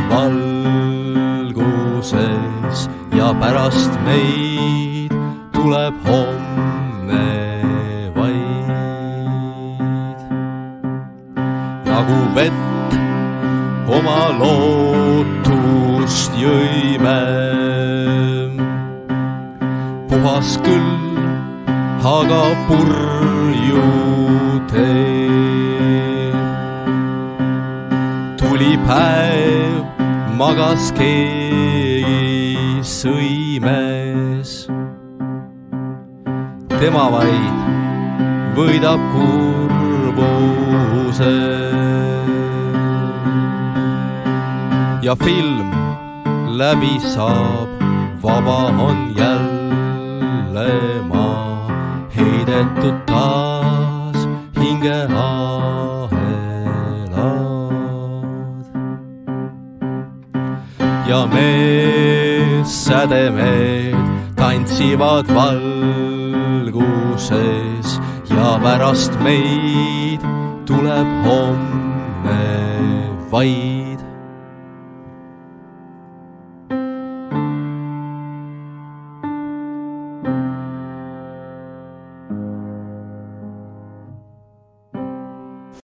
valguses ja pärast meid tuleb homme vaid. Nagu vett oma lootust jõime, puhas küll, aga purju teeb. Tuli päev, magas keegi sõimes, tema vaid võidab kurbuse. Ja film läbi saab, vaba on jälle maa, heidetud taas hinge ahelad. Ja me sädemed tantsivad valguses ja pärast meid tuleb homme vaid.